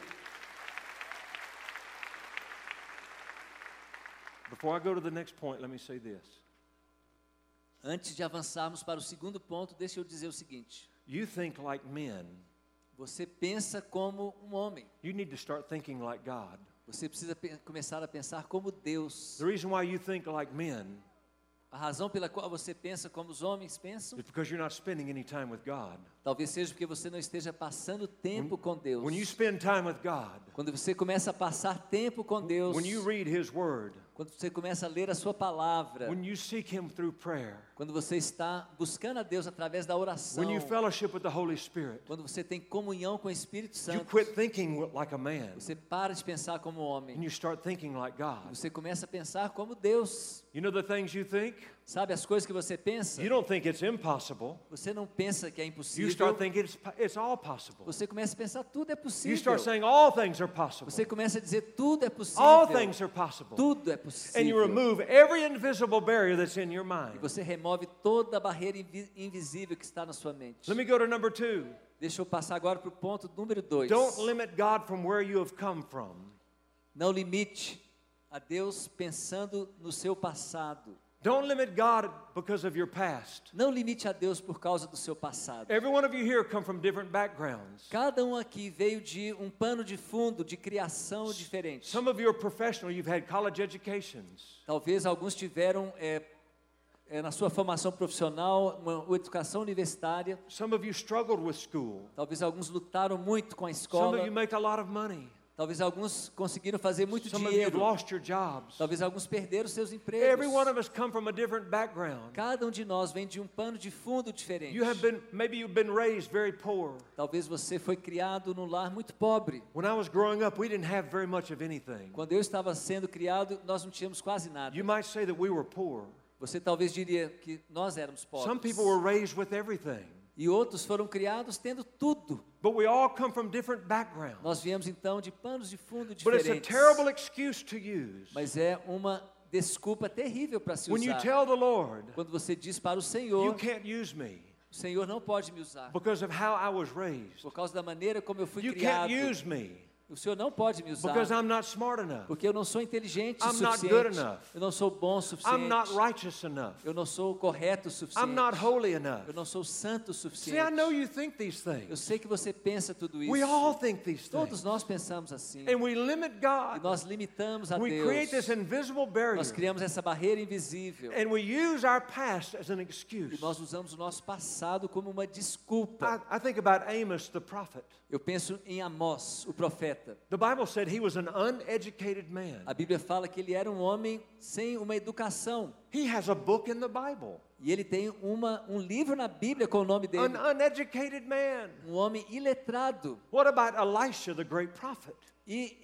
Before I go to the next point, let me say this. Antes de avançarmos para o segundo ponto, deixa eu dizer o seguinte. You think like men. Você pensa como um homem. You need to start thinking like God. Você precisa começar a pensar como Deus. The reason why you think like men A razão pela qual você pensa como os homens pensam, is because you're not spending any time with God. talvez seja porque você não esteja passando tempo com Deus. When you spend time with God, Quando você começa a passar tempo com Deus, when you read His Word, Quando você começa a ler a sua palavra, when you seek Him through prayer, quando você está buscando a Deus através da oração, when you fellowship with the Holy Spirit, quando você tem comunhão com o Espírito you Santo, quit thinking like a man você para de pensar como and homem, you start thinking like God. você começa a pensar como Deus. You know the things you think? Sabe as coisas que você pensa? You don't think it's impossible. Você não pensa que é You impossível. start thinking it's all possible. Você começa a pensar tudo é You possível. start saying all things are possible. Você começa a dizer tudo é possível. All things are possible. Tudo é And you possível. remove every invisible barrier that's in your E mind. você remove toda a barreira invisível que está na sua mente. Let me go to number 2. Deixa eu passar agora para o ponto número 2. Don't limit God from where you have come from. Não limite a Deus pensando no seu passado. Don't limit God because of your past. Não limite a Deus por causa do seu passado. Every one of you here come from different backgrounds. Cada um aqui veio de um pano de fundo de criação diferente. Some of you are professional, you've had college educations. Talvez alguns tiveram na sua formação profissional uma educação universitária. Some of you struggled with school. Talvez alguns lutaram muito com a Some escola. of you make a lot of money. Talvez alguns conseguiram fazer muito Some of you have dinheiro. lost your jobs. Talvez alguns perderam seus Every empregos. one of us come from a different background. Cada um de nós vem de um pano de fundo diferente. Maybe you've been raised very poor. Talvez você foi criado num lar muito pobre. When I was growing up, we didn't have very much of anything. Quando eu estava sendo criado, nós não tínhamos quase nada. You might say that we were poor. Você talvez diria que nós éramos Some pobres. people were raised with everything. E outros foram criados tendo tudo. But we all come from different backgrounds. Nós viemos então de panos de fundo But it's a diferentes. terrible excuse to use. Mas é uma desculpa terrível para se When you usar. tell the Lord, Quando você diz para o you Senhor, can't use me o Senhor não pode me usar. because of how I was raised. Por causa da maneira como eu fui You can't criado. use me O Senhor não pode me usar. because I'm not smart enough. Porque eu não sou inteligente o I'm not suficiente. good enough. Eu não sou bom o suficiente. I'm not righteous enough. Eu não sou correto o suficiente. I'm not holy enough. Eu não sou santo o See, suficiente. I know you think these Eu things. sei que você pensa tudo isso. We all think these Todos things. nós pensamos assim. And we limit E God. nós limitamos a We create this Deus. invisible barrier. Nós criamos essa barreira invisível. And we use our past as an E excuse. nós usamos o nosso passado como uma desculpa. I think about Amos, the prophet. Eu penso em Amós, o profeta. The Bible said he was an uneducated man. A Bíblia fala que ele era um homem sem uma educação. He has a book in the Bible. E ele tem um livro na Bíblia com o nome dele. An uneducated man. Um homem iletrado. What about Elisha, the great prophet? E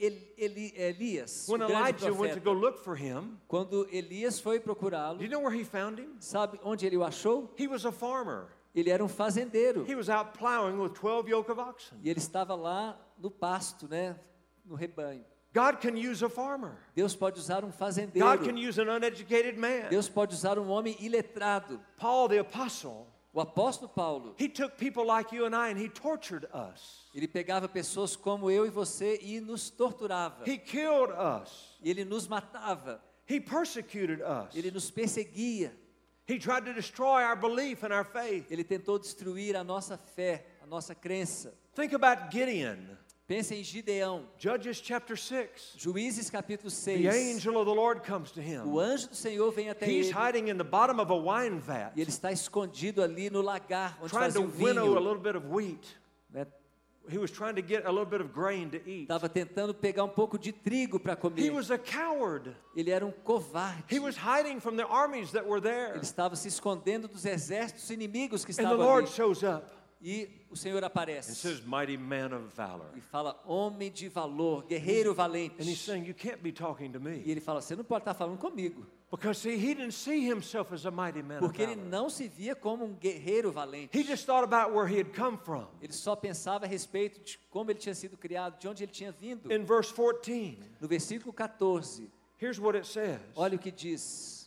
Elias, o When grande Elijah went to profeta, go look for him, quando Elias foi procurá-lo, do you know where he found him? sabe onde ele o achou? He was a farmer. Ele era um fazendeiro. He was out plowing with 12 yoke of oxen. E ele estava lá no pasto, né, no rebanho. God can use a farmer. Deus pode usar um God fazendeiro. can use an uneducated man. Deus pode usar um homem iletrado. Paul the apostle, O apóstolo Paulo, he took people like you and I and he tortured us. ele pegava pessoas como eu e você e nos torturava. He killed us. E ele nos matava. He persecuted us. Ele nos perseguia. He tried to destroy our belief and our faith. Ele tentou destruir a nossa fé, a nossa crença. Think about Gideon. Pensa em Gideão. Judges chapter 6. Juízes capítulo The 6. angel of the Lord comes to him. O anjo do Senhor vem até He's ele. hiding in the bottom of a wine vat, E ele está escondido ali no lagar onde trying fazia to o winnow a vinho. little bit of wheat. Né? He was trying to get a little bit of grain to eat. Estava tentando pegar um pouco de trigo para He comer. was a coward. Ele era um covarde. He was hiding from the armies that were there. Ele estava se escondendo dos exércitos inimigos que And the estavam Lord ali. shows up E o Senhor and aparece says, "Mighty man of valor." e fala, homem de valor, guerreiro valente. And he's saying, "You can't be talking to E me." ele fala, você não pode estar falando comigo. Because see, he didn't see himself as a mighty man of Porque ele valor. não se via como um guerreiro valente. He just thought about where he had come from. Ele só pensava a respeito de como ele tinha sido criado, de onde ele tinha vindo. In verse 14, No versículo 14, here's what it says. olha o que diz.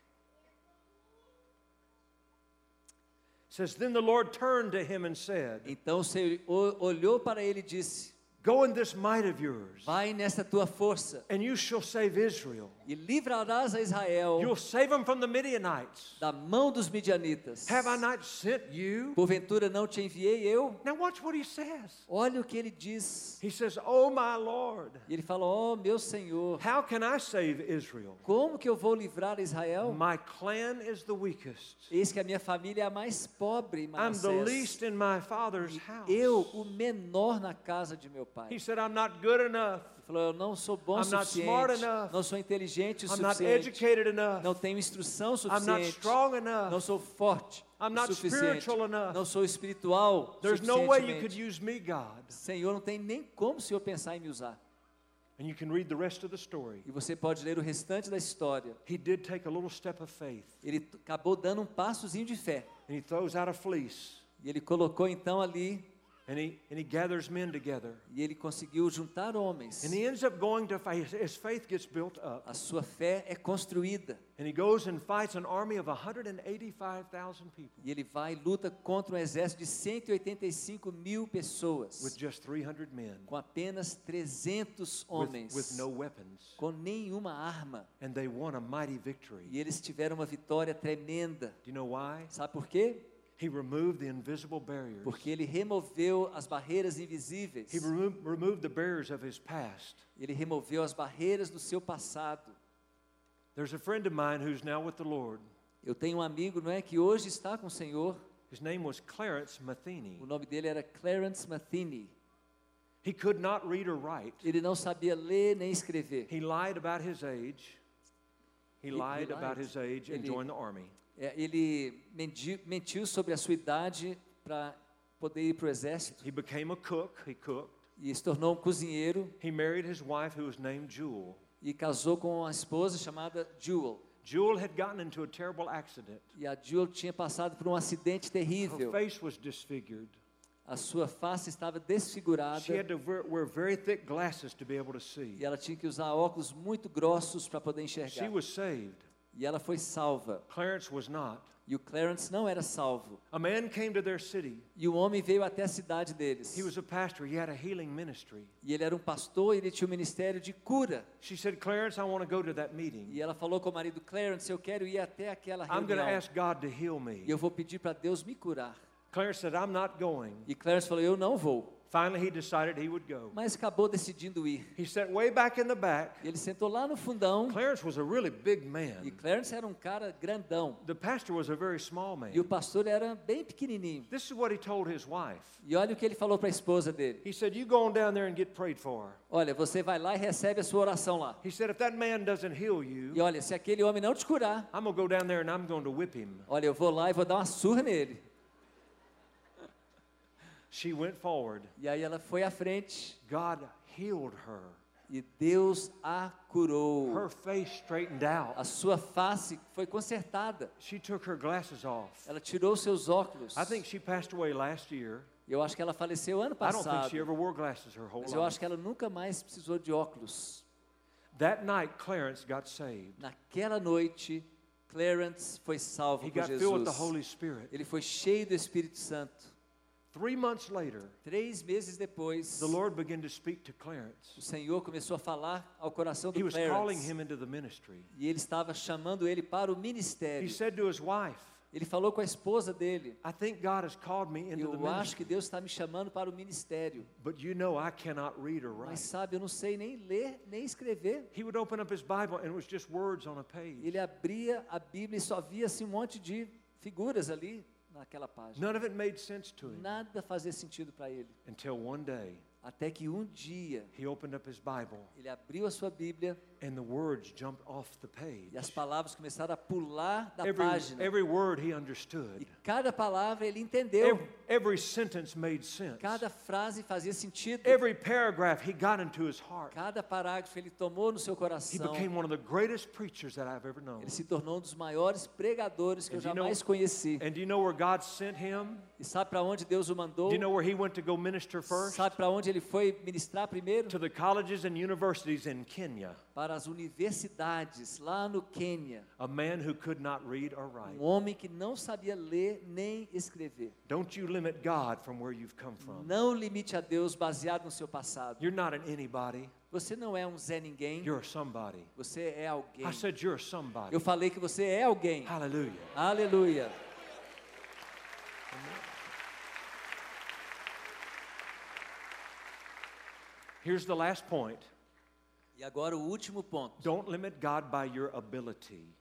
It says, "Then the Lord turned to him and said, Então o Senhor olhou para ele e disse, Go in this might of yours, vai nesta tua força and you shall save Israel. e livrarás a Israel You'll save them from the Midianites. da mão dos midianitas. Have I not sent you?" Porventura não te enviei eu? Now watch what he says. Olha o que ele diz. He says, "Oh my Lord, E ele fala, ó meu Senhor, how can I save Israel? como que eu vou livrar Israel? My clan is the weakest. Eis que a minha família é a mais pobre em I'm the Manassés. least in my father's E house." eu, o menor na casa de meu pai. pai. He said, I'm not good enough. Ele falou, eu não sou bom o I'm not smart suficiente, enough. não sou inteligente o I'm not suficiente, educated enough. não tenho instrução I'm not suficiente, strong enough. não sou forte I'm o not suficiente, spiritual enough. não sou espiritual There's no way you could suficientemente. use me, God. Senhor, não tem nem como o Senhor pensar em me usar. And you can read the rest of the story. E você pode ler o restante da história. He did take a little step of faith. Ele acabou dando um passozinho de fé. And he throws out a fleece. E ele colocou então ali, And he gathers men together. e ele conseguiu juntar homens. And he ends up going to fight. His faith gets built up. A sua fé é construída. And he goes and fights an army of 185,000 people E ele vai e luta contra um exército de 185 mil pessoas, with just 300 men com apenas 300 homens, with no weapons. com nenhuma arma. And they won a mighty victory. E eles tiveram uma vitória tremenda. Do you know why? Sabe por quê? He removed the invisible barriers. Porque ele removeu as barreiras invisíveis. He removed the barriers of his past. Ele removeu as barreiras do seu passado. There's a friend of mine who's now with the Lord. Eu tenho um amigo, não é, que hoje está com o Senhor. His name was Clarence Matheny. O nome dele era Clarence Matheny. He could not read or write. Ele não sabia ler nem escrever. He lied about his age. He lied lied. about his age and Ele- joined the army. Ele mentiu sobre a sua idade para poder ir para o exército He became a cook. He cooked. e se tornou um cozinheiro He married his wife, who was named Jewel. e casou com uma esposa chamada Jewel. Jewel had gotten into a terrible accident. E a Jewel tinha passado por um acidente Her terrível. face was disfigured. A sua face estava desfigurada She had to wear very thick glasses to be able to see. e ela tinha que usar óculos muito grossos para poder She enxergar. was saved. E ela foi salva. Clarence was not. E o Clarence não era salvo. A man came to their city. E o homem veio até a cidade deles. He was a pastor. He had a healing ministry. E ele era um pastor e ele tinha um ministério de cura. She said, Clarence, I want to go to that meeting. E ela falou com o marido, Clarence, eu quero ir até aquela I'm going to reunião. ask God to heal me. E eu vou pedir para Deus me curar. Clarence said, I'm not going. E Clarence falou, eu não vou. Finally, he decided he would go. Mas acabou decidindo ir. He sat way back in the back. E ele sentou lá no fundão. Clarence was a really big E man. Clarence era um cara grandão. The pastor was a very small man. E o pastor era bem pequenininho. This is what he told his wife. E olha o que ele falou para a esposa dele. He said, you go on down there and get prayed for. Olha, você vai lá e recebe a sua oração lá. He said, if that man doesn't heal you, E olha, se aquele homem não te curar, I'm going to go down there and I'm going to whip him. olha, eu vou lá e vou dar uma surra nele. She went forward. E aí ela foi à frente God healed her. e Deus a curou. Her face straightened out. A sua face foi consertada. She took her glasses off. Ela tirou seus óculos. I think she passed away last year. Eu acho que ela faleceu ano I don't think passado. she ever wore glasses her whole Mas eu acho life. que ela nunca mais precisou de óculos. That night, Clarence got saved. Naquela noite, Clarence foi salvo He por got filled with the Jesus. Holy Spirit. Ele foi cheio do Espírito Santo. 3 months later, 3 meses depois, the Lord began to speak to Clarence. o Senhor começou a falar ao coração do He was calling Clarence. him into the ministry. E ele estava chamando ele para o He ministério. said to his wife, Ele falou com a esposa dele. I think God has called me into the Eu acho ministry, que Deus está me chamando para o ministério. but you know I cannot read or Mas write. sabe, eu não sei nem ler, nem escrever. He would open up his Bible and it was just words on a page. Ele abria a Bíblia e só via assim, um monte de figuras ali naquela página. None of it made sense to him Nada fazia sentido para ele. until one day Até que um dia he opened up his Bible ele abriu a sua Bíblia and the words jumped off the page. e as palavras começaram a pular da Every, página. every word he understood. E cada palavra ele entendeu. Every sentence made sense. Cada frase fazia sentido. Every paragraph he got into his heart. Cada parágrafo ele tomou no seu He coração. became one of the greatest preachers that I've ever known. Ele se tornou um dos maiores pregadores que eu And do you know- jamais conheci. And do you know where God sent him? E sabe para onde Deus o mandou? Do you know where he went to go minister first? Sabe para onde ele foi ministrar primeiro? To the colleges and universities in Kenya. Para as universidades lá no Quênia. A man who could not read or write. Um homem que não sabia ler nem escrever. Don't you limit God from where you've come from. Não limite a Deus baseado no seu passado. You're not an anybody. Você não é um Zé Ninguém. You're a somebody. Você é alguém. I said you're a somebody. Eu falei que você é alguém. Hallelujah. Aleluia. Here's the last point. E agora o último ponto. Don't limit God by your ability.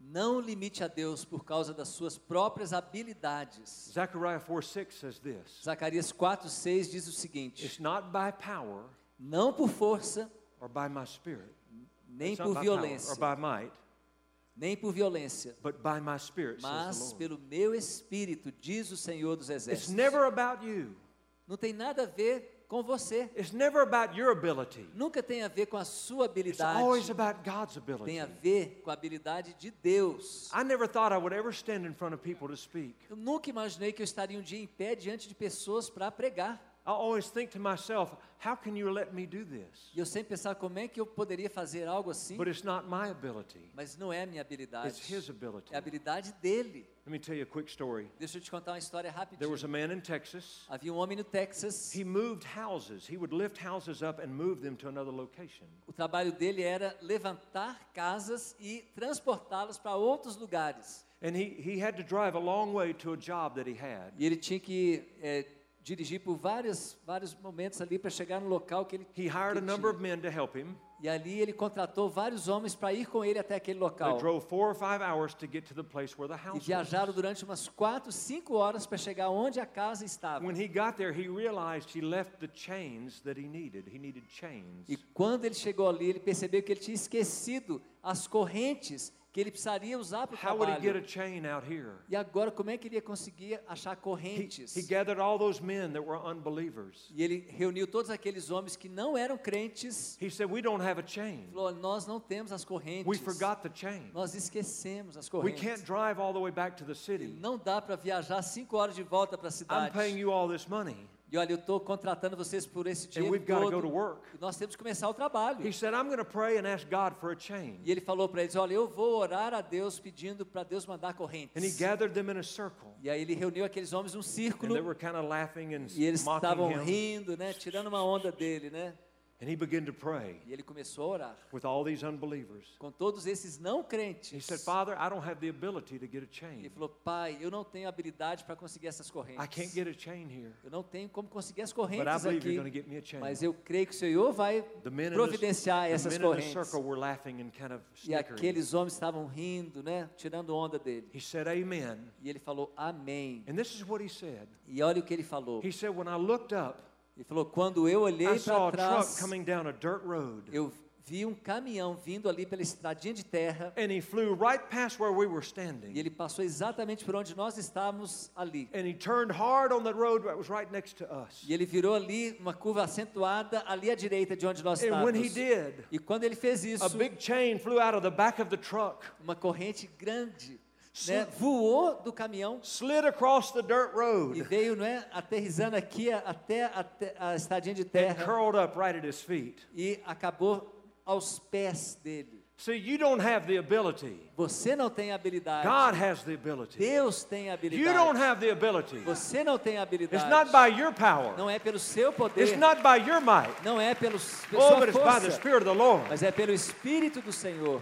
Não limite a Deus por causa das suas próprias habilidades. Zechariah 4:6 says this. Zacarias 4:6 diz o seguinte: It's not by power não por força, or by my spirit. nem It's not por by power violência, or by might, nem por violência, but by my spirit, says the mas Lord. pelo meu Espírito, diz o Senhor dos It's Exércitos. never about you. Não tem nada a ver com você. It's never about your ability. Nunca tem a ver com a sua It's habilidade. always about God's ability. Tem a ver com a habilidade de Deus. I never thought I would ever stand in front of people to speak. Eu nunca imaginei que eu estaria um dia em pé diante de pessoas para pregar. I always think to myself, how can you let me do this? E eu sempre pensava como é que eu poderia fazer algo assim, But it's not my ability. mas não é a minha habilidade. It's His ability. É a habilidade dele. Let me tell you a quick story. Deixa eu te contar uma história There rapidinho. was a man in Texas. Havia um homem no Texas. He moved houses. He would lift houses up and move them to another location. O trabalho dele era levantar casas e transportá-las para outros lugares. And he had to drive a long way to a job that he had. E ele tinha que dirigir por vários momentos ali para chegar no local que ele He hired a number of men to help him. E ali ele contratou vários homens para ir com ele até aquele They local. drove 4 or 5 hours to get to the place where the E house was. viajaram durante umas 4, 5 horas para chegar onde a casa estava. When he got there, he realized he left the chains that he needed. He needed chains. E quando ele chegou ali, ele percebeu que ele tinha esquecido as correntes que ele precisaria usar para o How would he get a trabalho. chain out here? E agora, como é que ele ia conseguir achar correntes? He gathered all those men that were unbelievers. E ele reuniu todos aqueles homens que não eram crentes. He said, we don't have a chain. Falou, nós não temos as correntes. We forgot the chain. Nós esquecemos as We correntes. can't drive all the way back to the city. Não dá para viajar 5 horas de volta para a I'm cidade. paying you all this money. E olha, eu estou contratando vocês por esse And dinheiro we've got to go todo. to work. E nós temos que começar o trabalho. He said, I'm going to pray and ask God for a chain. E ele falou para eles, olha, eu vou orar a Deus pedindo para Deus mandar correntes. And he gathered them in a circle. E aí ele reuniu aqueles homens num And círculo. they were kind of laughing and E eles estavam mocking him. rindo, né, tirando uma onda dele, né? And he began to pray E ele começou a orar with all these unbelievers. com todos esses não crentes. He said, Father, I don't have the ability to get a Ele chain. falou, pai, eu não tenho habilidade para conseguir essas correntes. I can't get a chain here. Eu não tenho como conseguir as But I correntes believe you're aqui. going to get me a chain. Mas eu creio que o Senhor vai The men providenciar the essas men in the correntes. circle were laughing and kind of E snickering. aqueles homens estavam rindo, né, tirando onda dele. He said, Amen. E ele falou, amém. And this is what he said. E olha o que ele falou. He said, when I looked up, Ele falou, quando eu I olhei saw a para truck trás, coming down a dirt road. eu vi um caminhão vindo ali pela estradinha de terra. And he flew right past where we were E standing. ele passou exatamente por onde nós estávamos ali. And he turned hard on the road that was right next to us. E ele virou ali, uma curva acentuada, ali à direita de onde nós And when he estávamos. did, E quando ele fez isso, a big chain flew out of the back of the truck, uma corrente grande, né, voou do caminhão slid across the dirt e road, veio, né, aterrissando aqui até a estradinha de and terra curled up right at his feet. e acabou aos pés dele. See, you don't have the ability. Você não tem habilidade. God has the ability. Deus tem You habilidade. don't have the ability. Você não tem habilidade. It's not by your power. Não é pelo seu poder. It's not by your might. Não é pela Oh, sua but it's by the força. Spirit of the Lord. Mas é pelo Espírito do Senhor.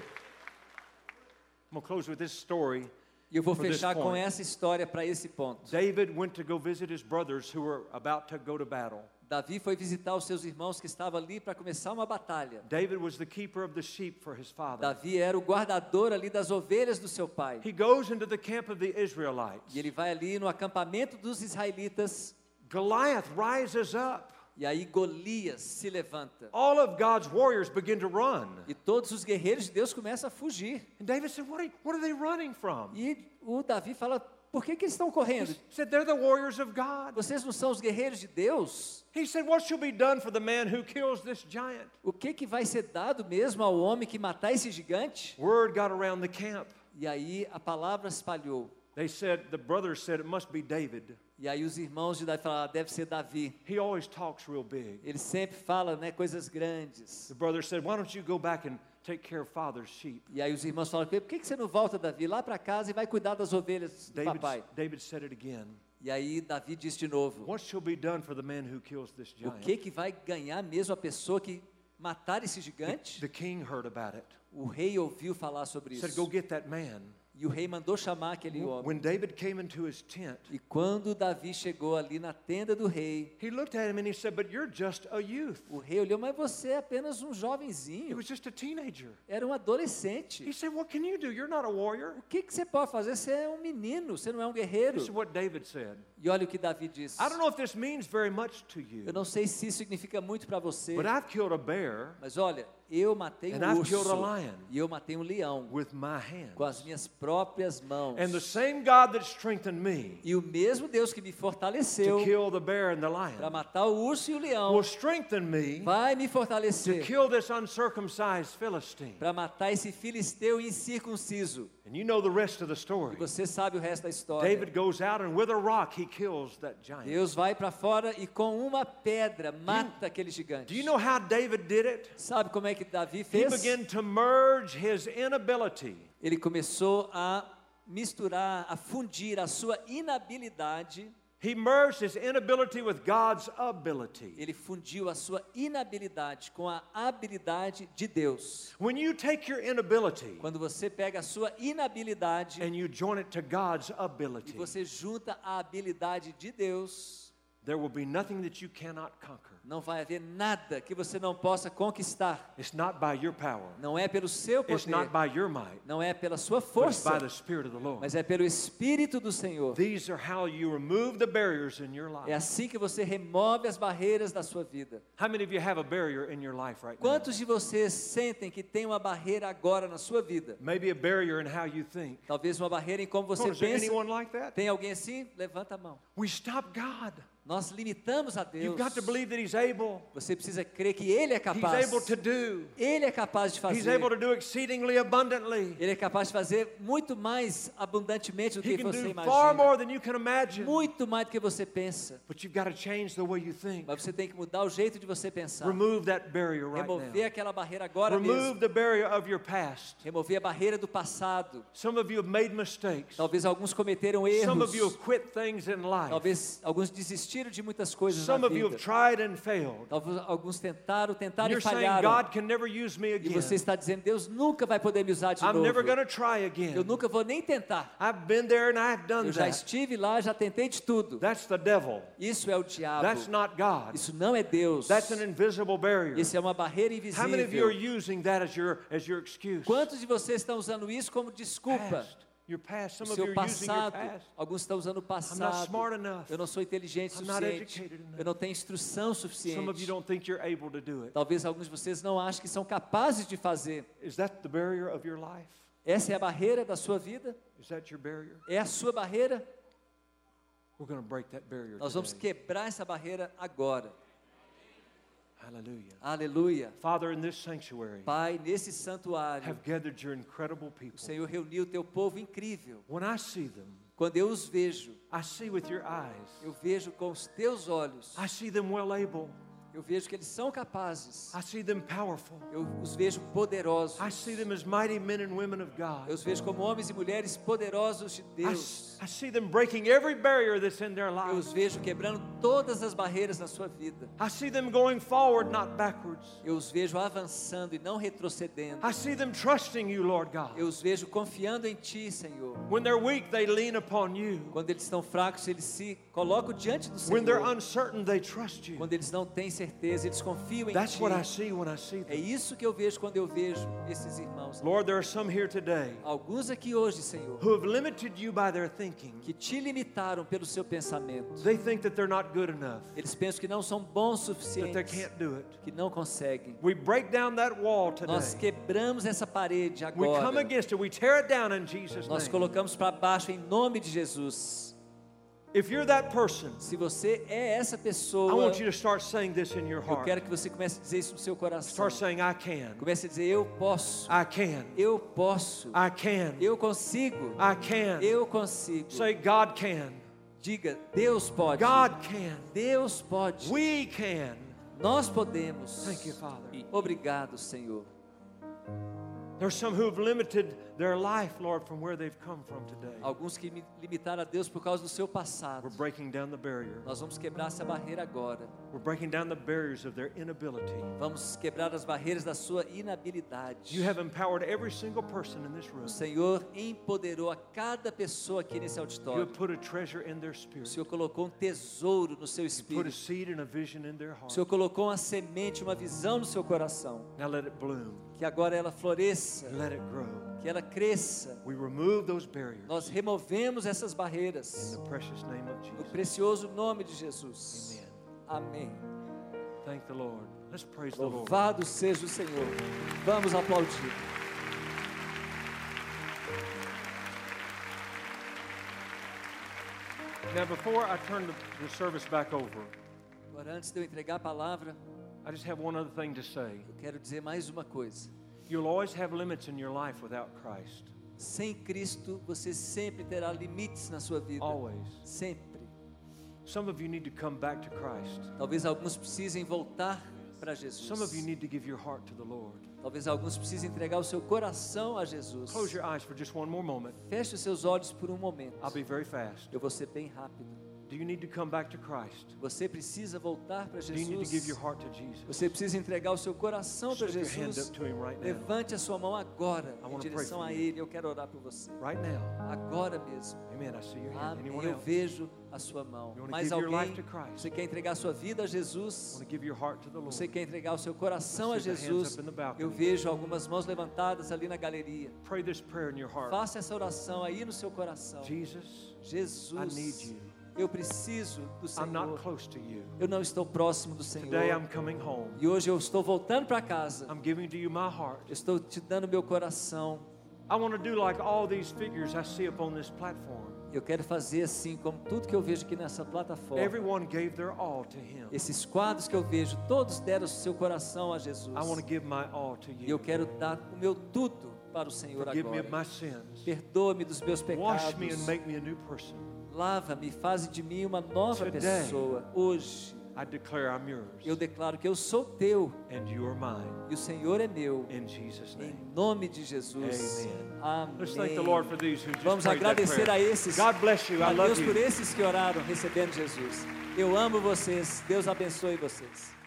I'm going to close with this story. E eu vou For this fechar com point. essa história para esse ponto. David went to go visit his brothers who were about to go to battle. Davi foi visitar os seus irmãos que estavam ali para começar uma batalha. David was the keeper of the sheep for his father. Davi era o guardador ali das ovelhas do seu pai. He goes into the camp of the Israelites. E ele vai ali no acampamento dos israelitas. Goliath rises up. E aí Golias se levanta. All of God's warriors begin to run. E todos os guerreiros de Deus começam a fugir. And David said, what are they running from? E o Davi fala, por que eles estão correndo? He said, they're the warriors of God. Vocês não são os guerreiros de Deus? He said, what shall be done for the man who kills this giant? O que vai ser dado mesmo ao homem que matar esse gigante? Word got around the camp. E aí a palavra espalhou. The brothers said, it must be David. E aí os irmãos de Davi falaram, deve ser Davi. He always talks real big. Ele sempre fala, né, coisas grandes. The brothers said, why don't you go back and take care of father's sheep? E aí os irmãos falaram, por que você não volta, Davi, lá para casa e vai cuidar das ovelhas do papai? David said it again. E aí Davi diz de novo, What shall be done for the man who kills this o giant? que vai ganhar mesmo a pessoa que matar esse gigante? The king heard about it. O rei ouviu falar sobre He isso. said, go get that man. E o rei mandou chamar aquele homem. When David came into his tent, E quando Davi chegou ali na tenda do rei, he looked at him and he said, "But you're just a youth." o rei olhou, mas você é apenas um He jovenzinho. was just a teenager. Era um adolescente. He said, "What can you do? You're not a warrior." O que você pode fazer? Você é um menino, você não é um This guerreiro. is what David said. E olha o que Davi disse. I don't know if this means very much to you, Eu não sei se isso significa muito para você, but I've killed a bear mas olha, eu matei And um I've urso killed a lion. e eu matei um leão with my hands. com as minhas próprias mãos. And the same God that strengthened me E o mesmo Deus que me to fortaleceu kill the bear and the para lion matar o urso e o leão will strengthen me vai me to fortalecer kill this uncircumcised Philistine. para matar esse filisteu incircunciso. And you know the rest of the E story. você sabe o resto da história. David goes out and with a rock he kills that giant. Deus vai para fora e com uma pedra mata aquele gigante. Do you know how David did it? Sabe como é que Davi He fez? began to merge his inability Ele começou a misturar, a fundir a sua inabilidade. He merged his inability with God's ability. Ele fundiu a sua inabilidade com a habilidade de Deus. When you take your inability Quando você pega a sua inabilidade and you join it to God's e ability, você junta a habilidade de Deus, there will be nothing that you cannot conquer. não vai haver nada que você não possa conquistar. It's not by your power. Não é pelo seu It's poder, not by your might. não é pela sua But it's força, by the Spirit of the Lord. mas é pelo Espírito do Senhor. These are how you remove the barriers in your É life. assim que você remove as barreiras da sua vida. How many of you have a barrier in your life right now? Quantos de vocês sentem que tem uma barreira agora na sua vida? Maybe a barrier in how you think. Talvez uma barreira em como Come você on, is there pensa. anyone like that? Tem alguém assim? Levanta a mão. We stop God. Nós limitamos a You've Deus. got to believe that He's able. Você precisa crer que Ele é He's capaz. able to do. Ele é capaz de He's fazer. able to do exceedingly abundantly. Ele é capaz de fazer muito mais abundantemente do He que can você do far imagina. more than you can imagine. Muito mais do que você pensa. But you've got to change the way you think. Mas você tem que mudar o jeito de você pensar. Remove that barrier right Remover now. aquela barreira agora Remove mesmo. the barrier of your past. Remover a barreira do passado. Some of you have made mistakes. Talvez alguns cometeram Some erros. of you have quit things in life. Talvez alguns desistiram de muitas coisas na Some of you vida. have tried and failed. Talvez alguns tentaram And e you're saying falharam. God can never use me E again. você está dizendo, Deus nunca vai poder me usar de I'm novo. never going to try Eu again. nunca vou nem tentar. I've been there and I've done Eu já that. estive lá, já tentei de tudo. That's the devil. Isso é o diabo. That's not God. Isso não é Deus. That's an invisible barrier. Isso é uma barreira How many of you are invisível. using that as your excuse? Quantos de vocês estão usando isso como desculpa? Past. Your past. O Some of seu you are using your passado. past. Alguns estão usando o I'm not passado. smart enough. Eu não sou inteligente o I'm not suficiente. educated enough. Eu não tenho instrução Some of you suficiente. don't think you're able to do it. Talvez alguns de vocês não achem que são capazes de fazer. Is that the barrier of your life? Essa é a barreira da sua vida? Is that your barrier? É a sua barreira? We're going to break that barrier Nós vamos today. quebrar essa barreira agora. Hallelujah. Aleluia. Father, in this sanctuary, Pai, nesse santuário, have gathered your incredible o people. Senhor reuniu o teu povo incrível. When I see them, Quando eu os vejo, I see with your eyes. eu vejo com os teus olhos. I see them well able. Eu vejo que eles são capazes. I see them powerful. Eu os vejo poderosos. I see them as mighty men and women of God. Eu os vejo como homens e mulheres poderosos de Deus. I see them breaking every barrier that's in their Eu lives. os vejo quebrando todas as barreiras na sua vida. I see them going forward, not backwards. Eu os vejo avançando e não retrocedendo. I see them trusting you, Lord God. Eu os vejo confiando em Ti, Senhor. When they're weak, they lean upon you. Quando eles estão fracos, eles se colocam diante do When they're Senhor. uncertain, they trust you. Quando eles não têm certeza, eles confiam em That's Ti. what I see when I see É them. isso que eu vejo quando eu vejo esses irmãos. Lord, there are some here today Alguns aqui hoje, Senhor, who have limited you by their thinking. que Te limitaram pelo seu pensamento. They think that they're not good enough, Eles pensam que não são bons o that they suficientes, can't do it. que não conseguem. We break down that wall Nós today. quebramos essa parede We come agora. against it. We tear it down in Jesus' Nós name. colocamos para baixo em nome de Jesus. If you're that person, Se você é essa I pessoa, want you to start saying this in your eu heart. quero que você comece a dizer isso no seu coração. Start saying, I can. Comece a dizer, eu posso, I can. eu posso, I can. eu consigo, I can. eu consigo. Say, God can. Diga, Deus pode, God can. Deus pode, We can. nós podemos. Thank you, Father. Obrigado, Senhor. There's some who have limited their life, Lord, from where they've come from today. Alguns que limitaram a Deus por causa do seu passado. We're breaking down the barrier. Nós vamos quebrar essa barreira agora. We're breaking down the barriers of their inability. Vamos quebrar as barreiras da sua inabilidade. You have empowered every single person in this room. O Senhor empoderou a cada pessoa aqui nesse You auditório. have put a treasure in their O spirit. Senhor colocou um tesouro no seu You put a espírito. seed and a vision in their O heart. Senhor colocou uma semente, uma visão no seu coração. Now let it bloom. Que agora ela floresça, Let it grow. que ela cresça. We remove those barriers Nós removemos essas in barreiras. the precious name of No Jesus. precioso nome de Jesus. Amém. Thank the Lord. Let's praise the Lord. Louvado seja o Senhor. Vamos aplaudir. Now, before I turn the service back over, Agora, antes de eu entregar a palavra, I just have one other thing to say. eu quero dizer mais uma coisa. You'll always have limits in your life without Christ. Sem Cristo, você sempre terá limites na sua vida. Always. Sempre. Some of you need to come back to Christ. Talvez alguns precisem voltar para Jesus. Some of you need to give your heart to the Lord. Talvez alguns precisem entregar o seu coração a Jesus. Close your eyes for just one more moment. Feche os seus olhos por um momento. I'll be very fast. Eu vou ser bem rápido. Do you need to come back to Christ? Você precisa voltar para Do you need to give your Jesus. heart to Jesus? Você precisa entregar o seu coração para Slip your hand Jesus. up to Him right now. Levante a sua mão agora I em wanna pray direção for a you. Ele. Eu quero orar por você. Right now. Agora mesmo. Amen. I see your hand. Amém. Anyone Eu else? vejo a sua mão. You wanna Mais give your alguém? life to Christ? Você quer entregar a sua vida a Jesus? Want to give your heart to the Lord? Você quer entregar o seu coração a I see the hands Jesus? up in the balcony. Eu vejo algumas mãos levantadas ali na galeria. Pray this prayer in your heart. Faça essa oração aí no seu coração. Jesus, I Jesus, need you. eu preciso do I'm not Senhor. close to you. Eu não estou próximo do Today Senhor. I'm coming home. E hoje eu estou voltando para casa. I'm giving to you my heart. Eu estou te dando meu coração. I want to do like all these figures I see up on this platform. Eu quero fazer assim, como tudo que eu vejo aqui nessa plataforma. Everyone gave their all to Him. Esses quadros que eu vejo, todos deram o seu coração a Jesus. I want to give my all to E eu you. quero dar o meu tudo para o Senhor Forgive me of agora. my sins. Perdoa-me dos meus Wash me and pecados. make me a new person. Lava-me, faz de mim uma nova Today. pessoa. Hoje, I declare I'm yours eu declaro que eu sou teu and you are mine. e o Senhor é meu. In Jesus' Em name. nome de Jesus. Amen. Let's thank the Amém. Lord for these who just Vamos prayed that agradecer prayer. a esses. God bless you. I A love Deus por you. esses que oraram recebendo Jesus. Eu amo vocês. Deus abençoe vocês.